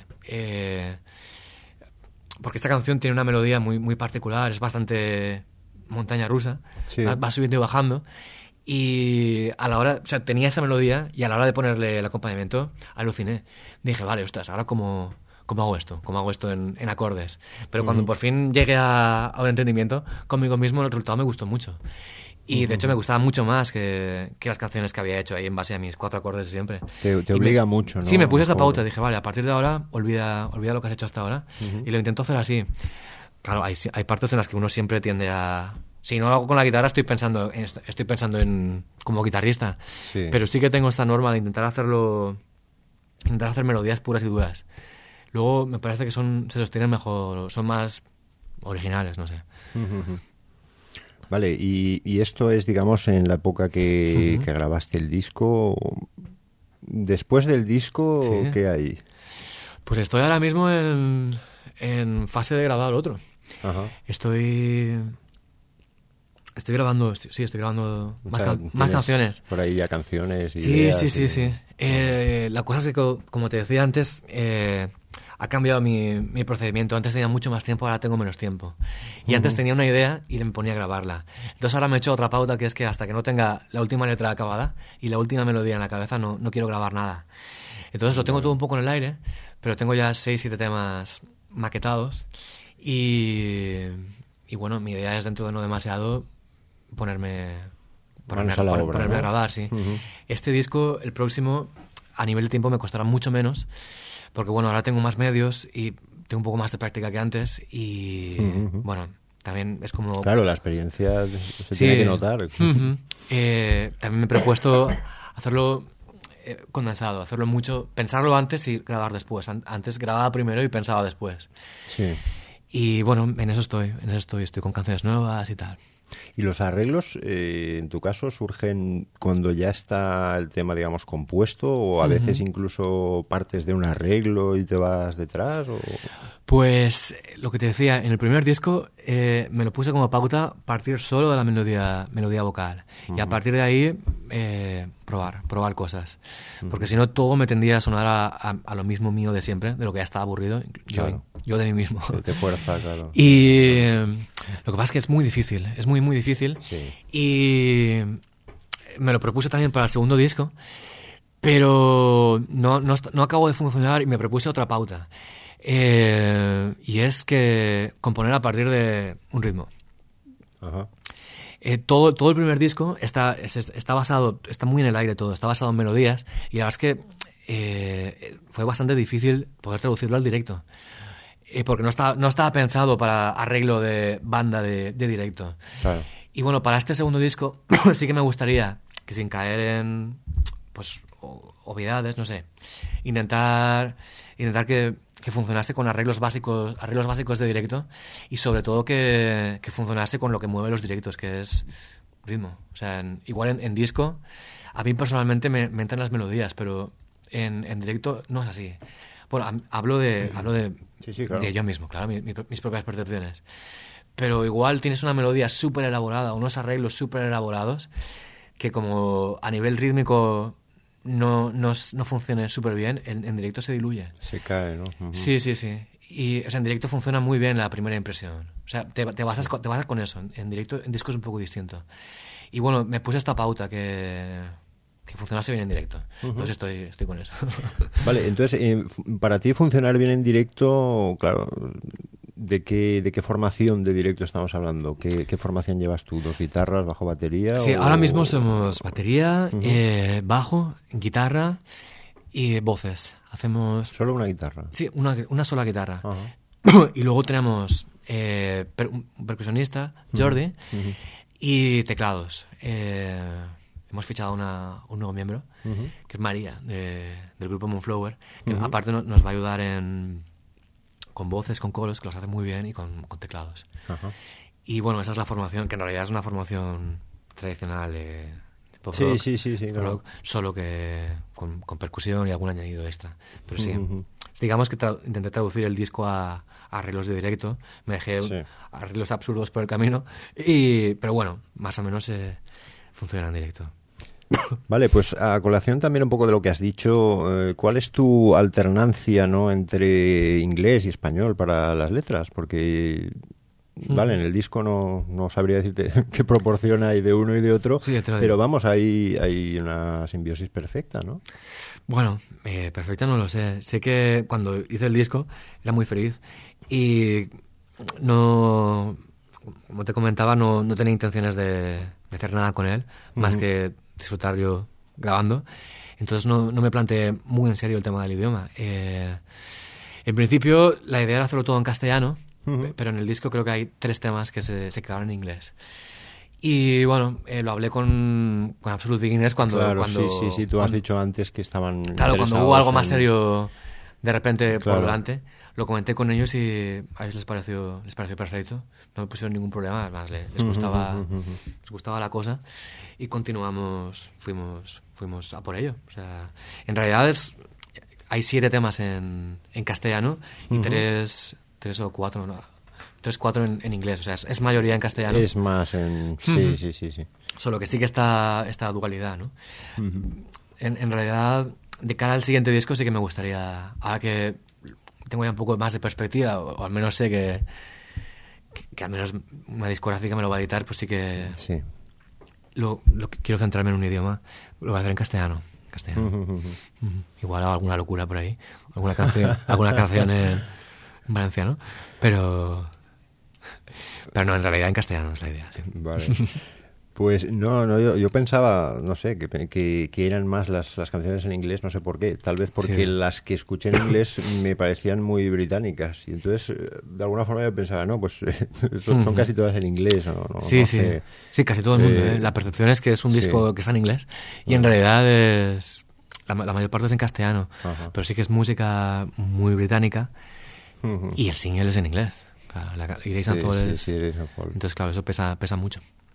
Speaker 3: porque esta canción tiene una melodía muy, muy particular, es bastante montaña rusa,
Speaker 1: Sí.
Speaker 3: va subiendo y bajando, y a la hora, o sea, tenía esa melodía y a la hora de ponerle el acompañamiento aluciné. Dije, vale, ostras, ahora cómo hago esto, en acordes. Pero cuando por fin llegué a un entendimiento conmigo mismo, el resultado me gustó mucho. Y de hecho me gustaba mucho más que las canciones que había hecho ahí en base a mis 4 acordes de siempre.
Speaker 1: Te
Speaker 3: Y
Speaker 1: obliga mucho, ¿no?
Speaker 3: Sí, me puse esa
Speaker 1: Como-
Speaker 3: pauta. Dije, vale, a partir de ahora olvida lo que has hecho hasta ahora. Y lo intento hacer así. Claro, hay partes en las que uno siempre tiende a... Si no lo hago con la guitarra, estoy pensando en como guitarrista.
Speaker 1: Sí.
Speaker 3: Pero sí que tengo esta norma de intentar hacer melodías puras y duras. Luego me parece que se sostienen mejor, son más originales, no sé.
Speaker 1: Vale, y esto es, digamos, en la época que grabaste el disco. Después del disco,
Speaker 3: Sí.
Speaker 1: ¿qué hay?
Speaker 3: Pues estoy ahora mismo en fase de grabar otro.
Speaker 1: Ajá.
Speaker 3: Estoy grabando, estoy grabando
Speaker 1: O
Speaker 3: más,
Speaker 1: sea,
Speaker 3: más
Speaker 1: tienes
Speaker 3: canciones.
Speaker 1: Por ahí ya canciones.
Speaker 3: Sí,
Speaker 1: ideas
Speaker 3: sí. La cosa es que, como te decía antes, ha cambiado mi procedimiento. Antes tenía mucho más tiempo, ahora tengo menos tiempo. Y antes tenía una idea y me ponía a grabarla. Entonces ahora me he hecho otra pauta, que es que hasta que no tenga la última letra acabada y la última melodía en la cabeza, no quiero grabar nada. Entonces lo tengo todo un poco en el aire, pero tengo ya 6-7 temas maquetados. Y bueno, mi idea es, dentro de no demasiado, ponerme
Speaker 1: Manos a la obra,
Speaker 3: ponerme
Speaker 1: ¿no?
Speaker 3: a grabar, sí. Este disco, el próximo, a nivel de tiempo me costará mucho menos, porque bueno, ahora tengo más medios y tengo un poco más de práctica que antes y bueno, también es como...
Speaker 1: Claro, la experiencia se tiene que notar.
Speaker 3: También me he propuesto hacerlo condensado, hacerlo mucho, pensarlo antes y grabar después. Antes grababa primero y pensaba después.
Speaker 1: Sí.
Speaker 3: Y bueno, en eso estoy, estoy con canciones nuevas y tal.
Speaker 1: ¿Y los arreglos, en tu caso, surgen cuando ya está el tema, digamos, compuesto o a veces incluso partes de un arreglo y te vas detrás? O...
Speaker 3: Pues lo que te decía, en el primer disco me lo puse como pauta partir solo de la melodía vocal y a partir de ahí probar cosas. Porque si no todo me tendía a sonar a lo mismo mío de siempre, de lo que ya estaba aburrido, yo de mí mismo.
Speaker 1: Te fuerza, claro.
Speaker 3: Y lo que pasa es que es muy difícil, es muy difícil.
Speaker 1: Sí.
Speaker 3: Y me lo propuse también para el segundo disco, pero no acabó de funcionar y me propuse otra pauta. Y es que componer a partir de un ritmo.
Speaker 1: Ajá.
Speaker 3: Todo el primer disco está basado, está muy en el aire todo, está basado en melodías y la verdad es que fue bastante difícil poder traducirlo al directo. Porque no estaba pensado para arreglo de banda de directo.
Speaker 1: Claro.
Speaker 3: Y bueno, para este segundo disco sí que me gustaría que sin caer en pues obviedades, no sé, intentar que funcionase con arreglos básicos de directo y sobre todo que funcionase con lo que mueve los directos, que es ritmo. O sea, igual en disco a mí personalmente me entran las melodías, pero en directo no es así. Bueno, hablo de
Speaker 1: Sí, claro.
Speaker 3: de yo mismo, claro, mis propias percepciones. Pero igual tienes una melodía súper elaborada, unos arreglos súper elaborados, que como a nivel rítmico no funcione súper bien, en directo se diluye.
Speaker 1: Se cae, ¿no? Uh-huh.
Speaker 3: Sí. Y o sea, en directo funciona muy bien la primera impresión. O sea, te basas con eso. En directo, en disco es un poco distinto. Y bueno, me puse esta pauta que funcionase bien en directo. Entonces estoy con eso.
Speaker 1: Vale, entonces, para ti funcionar bien en directo, claro, ¿de qué formación de directo estamos hablando? ¿Qué formación llevas tú? ¿Dos guitarras, bajo, batería?
Speaker 3: Sí, ahora mismo somos batería, bajo, guitarra y voces. Hacemos...
Speaker 1: ¿Solo una guitarra?
Speaker 3: Sí, una sola guitarra.
Speaker 1: Ajá.
Speaker 3: Y luego tenemos un percusionista, Jordi, y teclados. Hemos fichado un nuevo miembro, que es María, del grupo Moonflower, que aparte nos va a ayudar con voces, con coros, que los hace muy bien, y con teclados. Ajá. Y bueno, esa es la formación, que en realidad es una formación tradicional de pop rock,
Speaker 1: sí, claro.
Speaker 3: rock, solo que con percusión y algún añadido extra. Pero sí, digamos que intenté traducir el disco a arreglos de directo, me dejé arreglos absurdos por el camino, pero bueno, más o menos funciona en directo.
Speaker 1: Vale, pues a colación también un poco de lo que has dicho, ¿cuál es tu alternancia, ¿no?, entre inglés y español para las letras? Porque, vale, en el disco no sabría decirte qué proporción hay de uno y de otro,
Speaker 3: sí,
Speaker 1: pero vamos, hay una simbiosis perfecta, ¿no?
Speaker 3: Bueno, perfecta no lo sé. Sé que cuando hice el disco era muy feliz y no, como te comentaba, no tenía intenciones de hacer nada con él, más que disfrutar yo grabando. Entonces no me planteé muy en serio el tema del idioma. En principio la idea era hacerlo todo en castellano, pero en el disco creo que hay 3 temas que se quedaron en inglés. Y bueno, lo hablé con Absolute Beginners cuando...
Speaker 1: Claro, sí, tú has dicho antes que estaban...
Speaker 3: Claro, cuando hubo algo más serio de repente
Speaker 1: Claro.
Speaker 3: por delante, lo comenté con ellos y a ellos les pareció perfecto. No me pusieron ningún problema, además les gustaba la cosa y continuamos, fuimos a por ello. O sea, en realidad hay 7 temas en castellano y 3 o 4, ¿no? 4 en inglés, o sea, es mayoría en castellano.
Speaker 1: Es más en... Sí.
Speaker 3: Solo que sí que está esta dualidad, ¿no? En realidad, de cara al siguiente disco sí que me gustaría, ahora que tengo ya un poco más de perspectiva, o al menos sé que al menos una discográfica me lo va a editar, pues sí que lo que quiero centrarme en un idioma, lo voy a hacer en castellano. Igual hago alguna locura por ahí, alguna canción en valenciano, pero no, en realidad en castellano es la idea, sí.
Speaker 1: Vale. Pues no, yo pensaba, no sé, que eran más las canciones en inglés, no sé por qué. Tal vez porque
Speaker 3: Sí.
Speaker 1: las que escuché en inglés me parecían muy británicas. Y entonces, de alguna forma yo pensaba, no, pues son casi todas en inglés. No
Speaker 3: Sí, sí.
Speaker 1: sé.
Speaker 3: Sí, casi todo el mundo.
Speaker 1: Eh,
Speaker 3: La percepción es que es un
Speaker 1: sí.
Speaker 3: disco que está en inglés y en realidad es... La mayor parte es en castellano,
Speaker 1: Ajá.
Speaker 3: pero sí que es música muy británica
Speaker 1: Ujú.
Speaker 3: y el single es en inglés. Claro, Grace and
Speaker 1: Sí,
Speaker 3: Fall
Speaker 1: sí,
Speaker 3: es...
Speaker 1: sí, Grace and Fall.
Speaker 3: Entonces, claro, eso pesa mucho.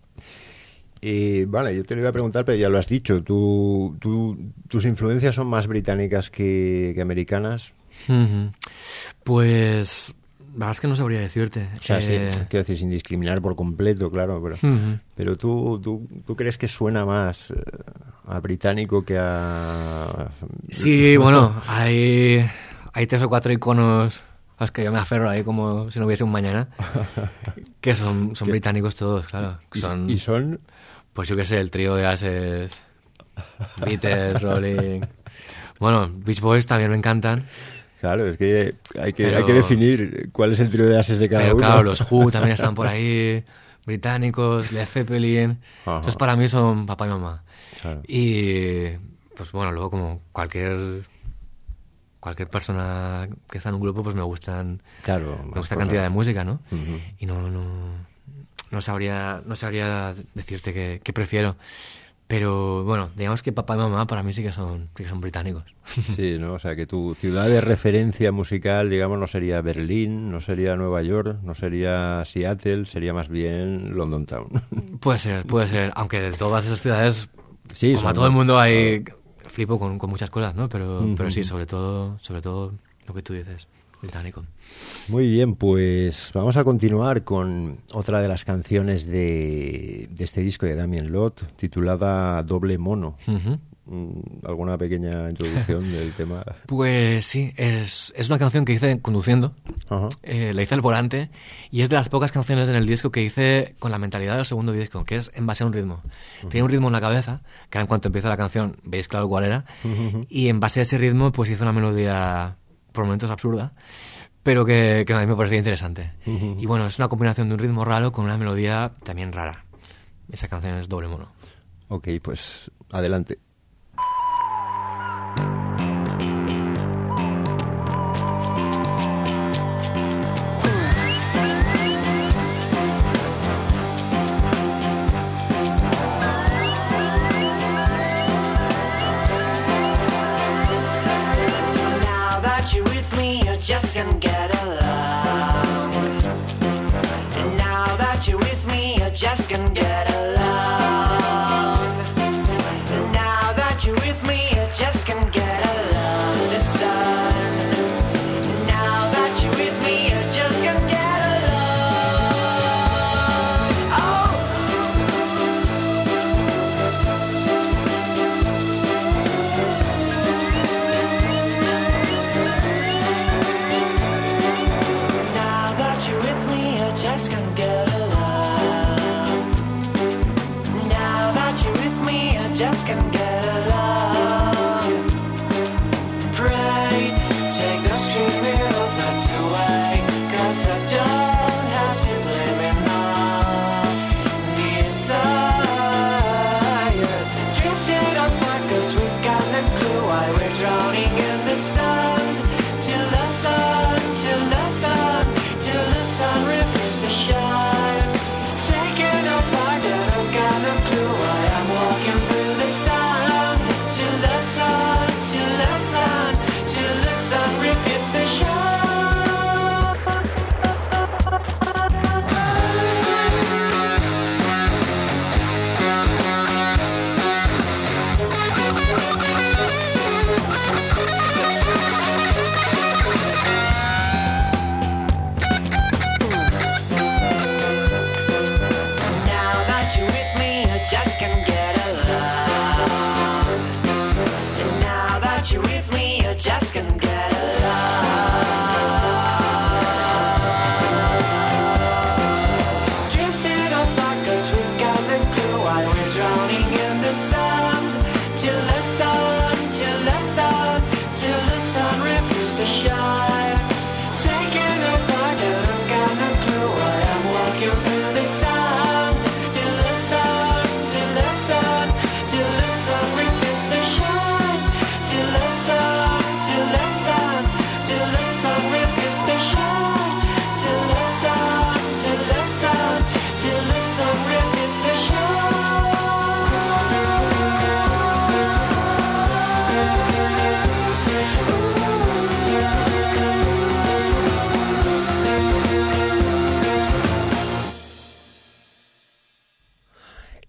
Speaker 1: Vale, yo te lo iba a preguntar, pero ya lo has dicho. ¿Tus influencias son más británicas que americanas?
Speaker 3: Ujú. Pues... La verdad es que no sabría decirte.
Speaker 1: O sea, sí, quiero decir, sin discriminar por completo, claro,
Speaker 3: Ujú.
Speaker 1: pero tú crees que suena más a británico que a...
Speaker 3: Sí, bueno, hay 3 o 4 iconos a los que yo me aferro ahí como si no hubiese un mañana, que son británicos todos, claro.
Speaker 1: ¿Y son?
Speaker 3: Pues yo qué sé, el trío de Ases, Beatles, Rolling... Bueno, Beach Boys también me encantan.
Speaker 1: Claro, es que hay que
Speaker 3: Pero-
Speaker 1: definir cuál es el trío de ases de cada
Speaker 3: Pero
Speaker 1: uno.
Speaker 3: claro, los Who también están por ahí, británicos, Led Zeppelin.
Speaker 1: Ajá.
Speaker 3: Entonces para mí son papá y mamá.
Speaker 1: Claro.
Speaker 3: Y pues bueno, luego como cualquier persona que está en un grupo, pues me gustan
Speaker 1: Claro,
Speaker 3: me
Speaker 1: más
Speaker 3: gusta
Speaker 1: cosas.
Speaker 3: cantidad de música, ¿no?
Speaker 1: Ujú.
Speaker 3: Y no sabría decirte qué prefiero. Pero bueno, digamos que papá y mamá para mí sí que son británicos.
Speaker 1: Sí, ¿no? O sea, que tu ciudad de referencia musical, digamos, no sería Berlín, no sería Nueva York, no sería Seattle, sería más bien London Town.
Speaker 3: Puede ser. Aunque de todas esas ciudades,
Speaker 1: Sí,
Speaker 3: como a
Speaker 1: son-
Speaker 3: todo el mundo hay... Flipo con muchas cosas, ¿no? Pero
Speaker 1: Ujú.
Speaker 3: sí, sobre todo lo que tú dices, británico.
Speaker 1: Muy bien, pues vamos a continuar con otra de las canciones de este disco de Damien Lott, titulada Doble Mono.
Speaker 3: Ujú.
Speaker 1: ¿Alguna pequeña introducción del tema?
Speaker 3: Pues sí, es una canción que hice conduciendo.
Speaker 1: Ajá.
Speaker 3: La hice al volante y es de las pocas canciones en el disco que hice con la mentalidad del segundo disco, que es en base a un ritmo. Tenía un ritmo en la cabeza, que ahora en cuanto empieza la canción veis claro cuál era, y en base a ese ritmo pues hice una melodía por momentos absurda, pero que a mí me parecía interesante. Y bueno, es una combinación de un ritmo raro con una melodía también rara. Esa canción es Doble Mono.
Speaker 1: Ok, pues adelante.
Speaker 2: Now that you're with me, you just can't get along. And now that you're with me, you just can't get along. And now that you're with me, you just can't get along. Listen. Now that you're with me, you just can't get along. Oh.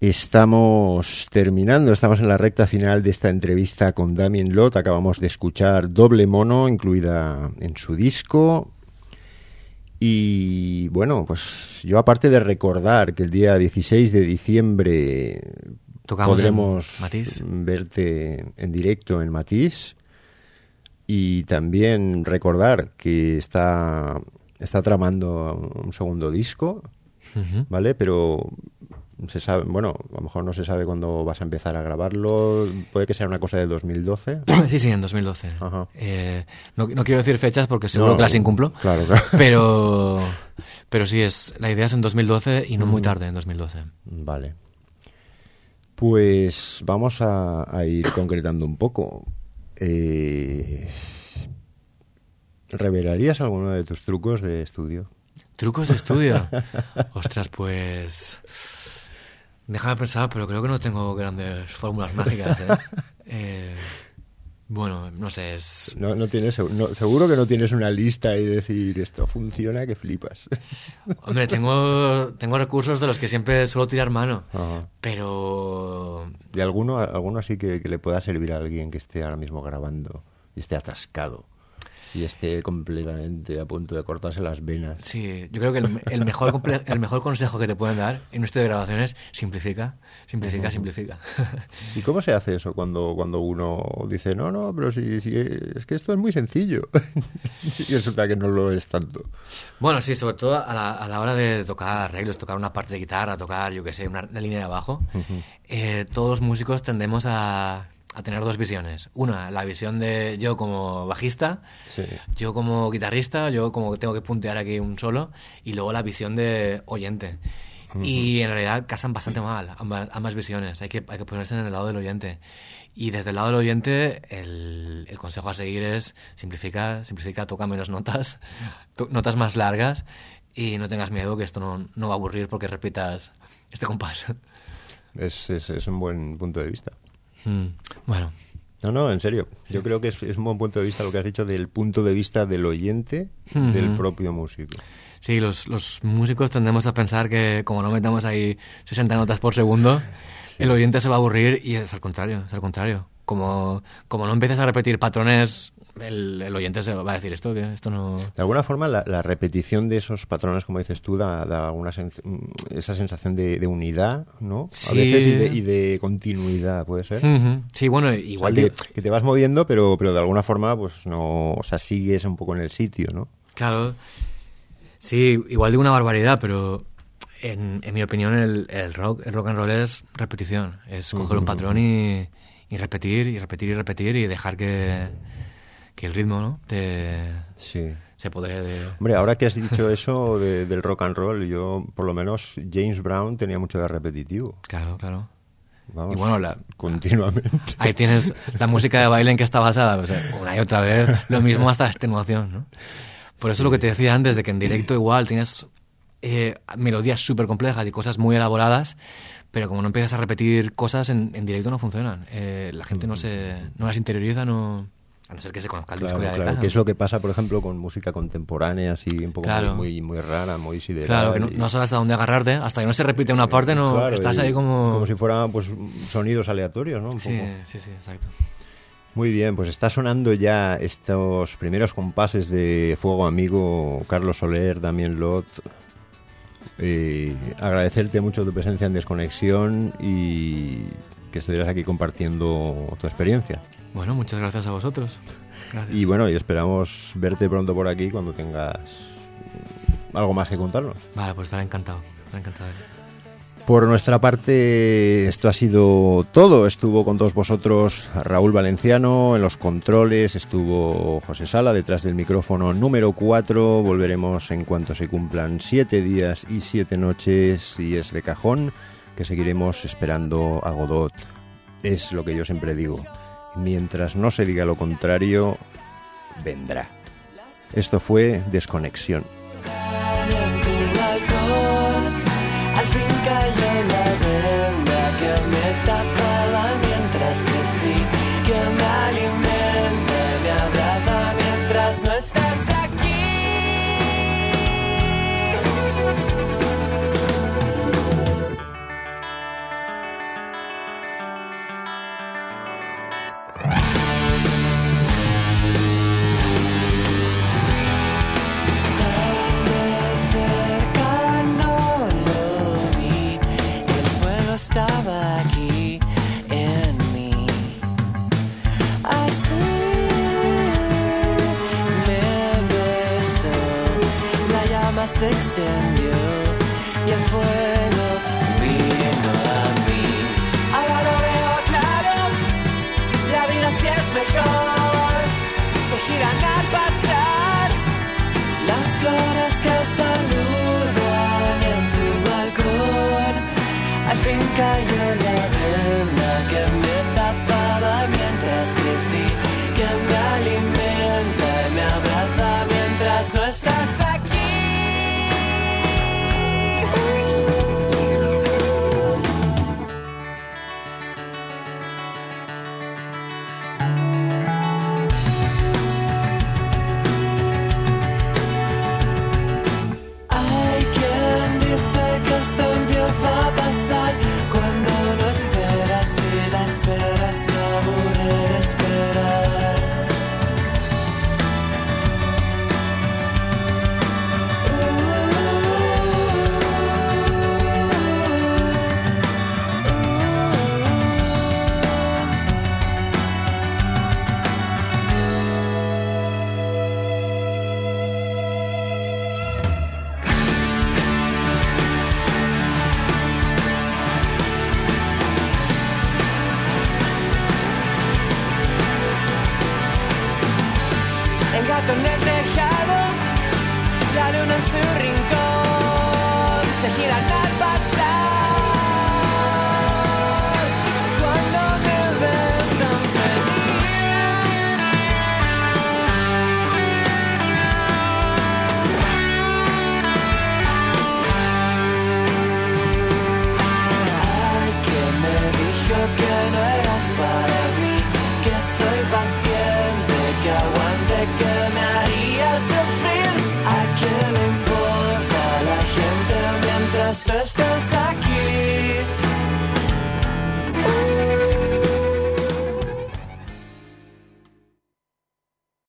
Speaker 1: Estamos terminando, estamos en la recta final de esta entrevista con Damien Lott. Acabamos de escuchar Doble Mono, incluida en su disco. Y bueno, pues yo, aparte de recordar que el día 16 de diciembre
Speaker 3: Tocamos
Speaker 1: podremos
Speaker 3: en Matís.
Speaker 1: verte en directo en Matís, y también recordar que está tramando un segundo disco,
Speaker 3: Ujú.
Speaker 1: ¿vale? Pero se sabe, bueno, a lo mejor no se sabe cuándo vas a empezar a grabarlo. Puede que sea una cosa de 2012.
Speaker 3: Sí, en 2012.
Speaker 1: Ajá.
Speaker 3: No quiero decir fechas porque seguro que las incumplo.
Speaker 1: Claro.
Speaker 3: Pero sí, la idea es en 2012 y no muy tarde en 2012.
Speaker 1: Vale. Pues vamos a ir concretando un poco. ¿Revelarías alguno de tus trucos de estudio?
Speaker 3: ¿Trucos de estudio? Ostras, pues... Déjame pensar, pero creo que no tengo grandes fórmulas mágicas, ¿eh? Bueno, no sé, es...
Speaker 1: No tienes, seguro que no tienes una lista y decir esto funciona que flipas.
Speaker 3: Hombre, tengo recursos de los que siempre suelo tirar mano,
Speaker 1: Ajá.
Speaker 3: pero...
Speaker 1: ¿Y alguno así que le pueda servir a alguien que esté ahora mismo grabando y esté atascado y esté completamente a punto de cortarse las venas?
Speaker 3: Sí, yo creo que el mejor consejo que te pueden dar en un estudio de grabación es simplifica.
Speaker 1: ¿Y cómo se hace eso cuando uno dice, no, pero si es que esto es muy sencillo? Y resulta que no lo es tanto.
Speaker 3: Bueno, sí, sobre todo a la hora de tocar arreglos, tocar una parte de guitarra, tocar, yo qué sé, una línea de bajo, todos los músicos tendemos a tener dos visiones. Una, la visión de yo como bajista,
Speaker 1: Sí.
Speaker 3: yo como guitarrista, yo como que tengo que puntear aquí un solo, y luego la visión de oyente. Y en realidad casan bastante mal ambas visiones. Hay que ponerse en el lado del oyente. Y desde el lado del oyente, el consejo a seguir es simplifica, toca menos notas, notas más largas, y no tengas miedo que esto no va a aburrir porque repitas este compás.
Speaker 1: Es un buen punto de vista.
Speaker 3: Bueno,
Speaker 1: No, en serio. Yo creo que es un buen punto de vista lo que has dicho del punto de vista del oyente, del propio músico.
Speaker 3: sí, los músicos tendemos a pensar que como no metamos ahí 60 notas por segundo, el oyente se va a aburrir, y es al contrario. Como no empieces a repetir patrones, el oyente se va a decir esto no...
Speaker 1: De alguna forma, la repetición de esos patrones, como dices tú, da esa sensación de unidad, ¿no?
Speaker 3: Sí.
Speaker 1: A veces y de continuidad, ¿puede ser?
Speaker 3: Ujú. Sí, bueno,
Speaker 1: O sea,
Speaker 3: igual
Speaker 1: que te vas moviendo, pero de alguna forma, pues no, o sea, sigues un poco en el sitio, ¿no?
Speaker 3: Claro. Sí, igual digo una barbaridad, pero en mi opinión el rock and roll es repetición. Es coger un patrón y repetir y dejar que el ritmo, ¿no?
Speaker 1: Sí.
Speaker 3: se podría...
Speaker 1: Hombre, ahora que has dicho eso del rock and roll, yo, por lo menos, James Brown tenía mucho de repetitivo.
Speaker 3: Claro.
Speaker 1: Vamos,
Speaker 3: Y bueno,
Speaker 1: continuamente.
Speaker 3: ahí tienes la música de baile en que está basada, o sea, una y otra vez, lo mismo hasta la extenuación, ¿no? Por eso lo que te decía antes, de que en directo igual tienes melodías súper complejas y cosas muy elaboradas, pero como no empiezas a repetir cosas, en directo no funcionan. La gente no las interioriza, a no ser que se conozca el disco ya de casa.
Speaker 1: Que es lo que pasa, por ejemplo, con música contemporánea, así un poco
Speaker 3: Claro.
Speaker 1: muy rara, muy sideral.
Speaker 3: Claro, que no sabes hasta dónde agarrarte, hasta que no se repite una parte,
Speaker 1: Claro,
Speaker 3: estás ahí como...
Speaker 1: Como si fueran pues, sonidos aleatorios, ¿no? Un
Speaker 3: Sí,
Speaker 1: poco.
Speaker 3: sí, exacto.
Speaker 1: Muy bien, pues está sonando ya estos primeros compases de Fuego Amigo, Carlos Soler, Damien Lott. Agradecerte mucho tu presencia en Desconexión y que estuvieras aquí compartiendo tu experiencia.
Speaker 3: Bueno, muchas gracias a vosotros. Gracias.
Speaker 1: Y bueno, y esperamos verte pronto por aquí cuando tengas algo más que contarnos.
Speaker 3: Vale, pues estaré encantado.
Speaker 1: Por nuestra parte, esto ha sido todo. Estuvo con todos vosotros Raúl Valenciano en los controles, estuvo José Sala detrás del micrófono número 4. Volveremos en cuanto se cumplan 7 días y 7 noches, y es de cajón que seguiremos esperando a Godot. Es lo que yo siempre digo. Mientras no se diga lo contrario, vendrá. Esto fue Desconexión.
Speaker 2: En tu balcón, al fin cayó la venda que me tapaba mientras crecí, que me alimenta, me abraza mientras no estás aquí. se extendió y el fuego vino a mí. Ahora lo veo claro, la vida sí es mejor. Se giran al pasar las flores que saludan en tu balcón. Al fin cayó la venda que me tapaba mientras crecí, que me alimenta y me abraza mientras no estás aquí. Hay quien dice que esto empieza a pasar cuando no esperas y la espera se aburre de esperar. El gato en el tejado, la luna en su rincón, se giran al pasar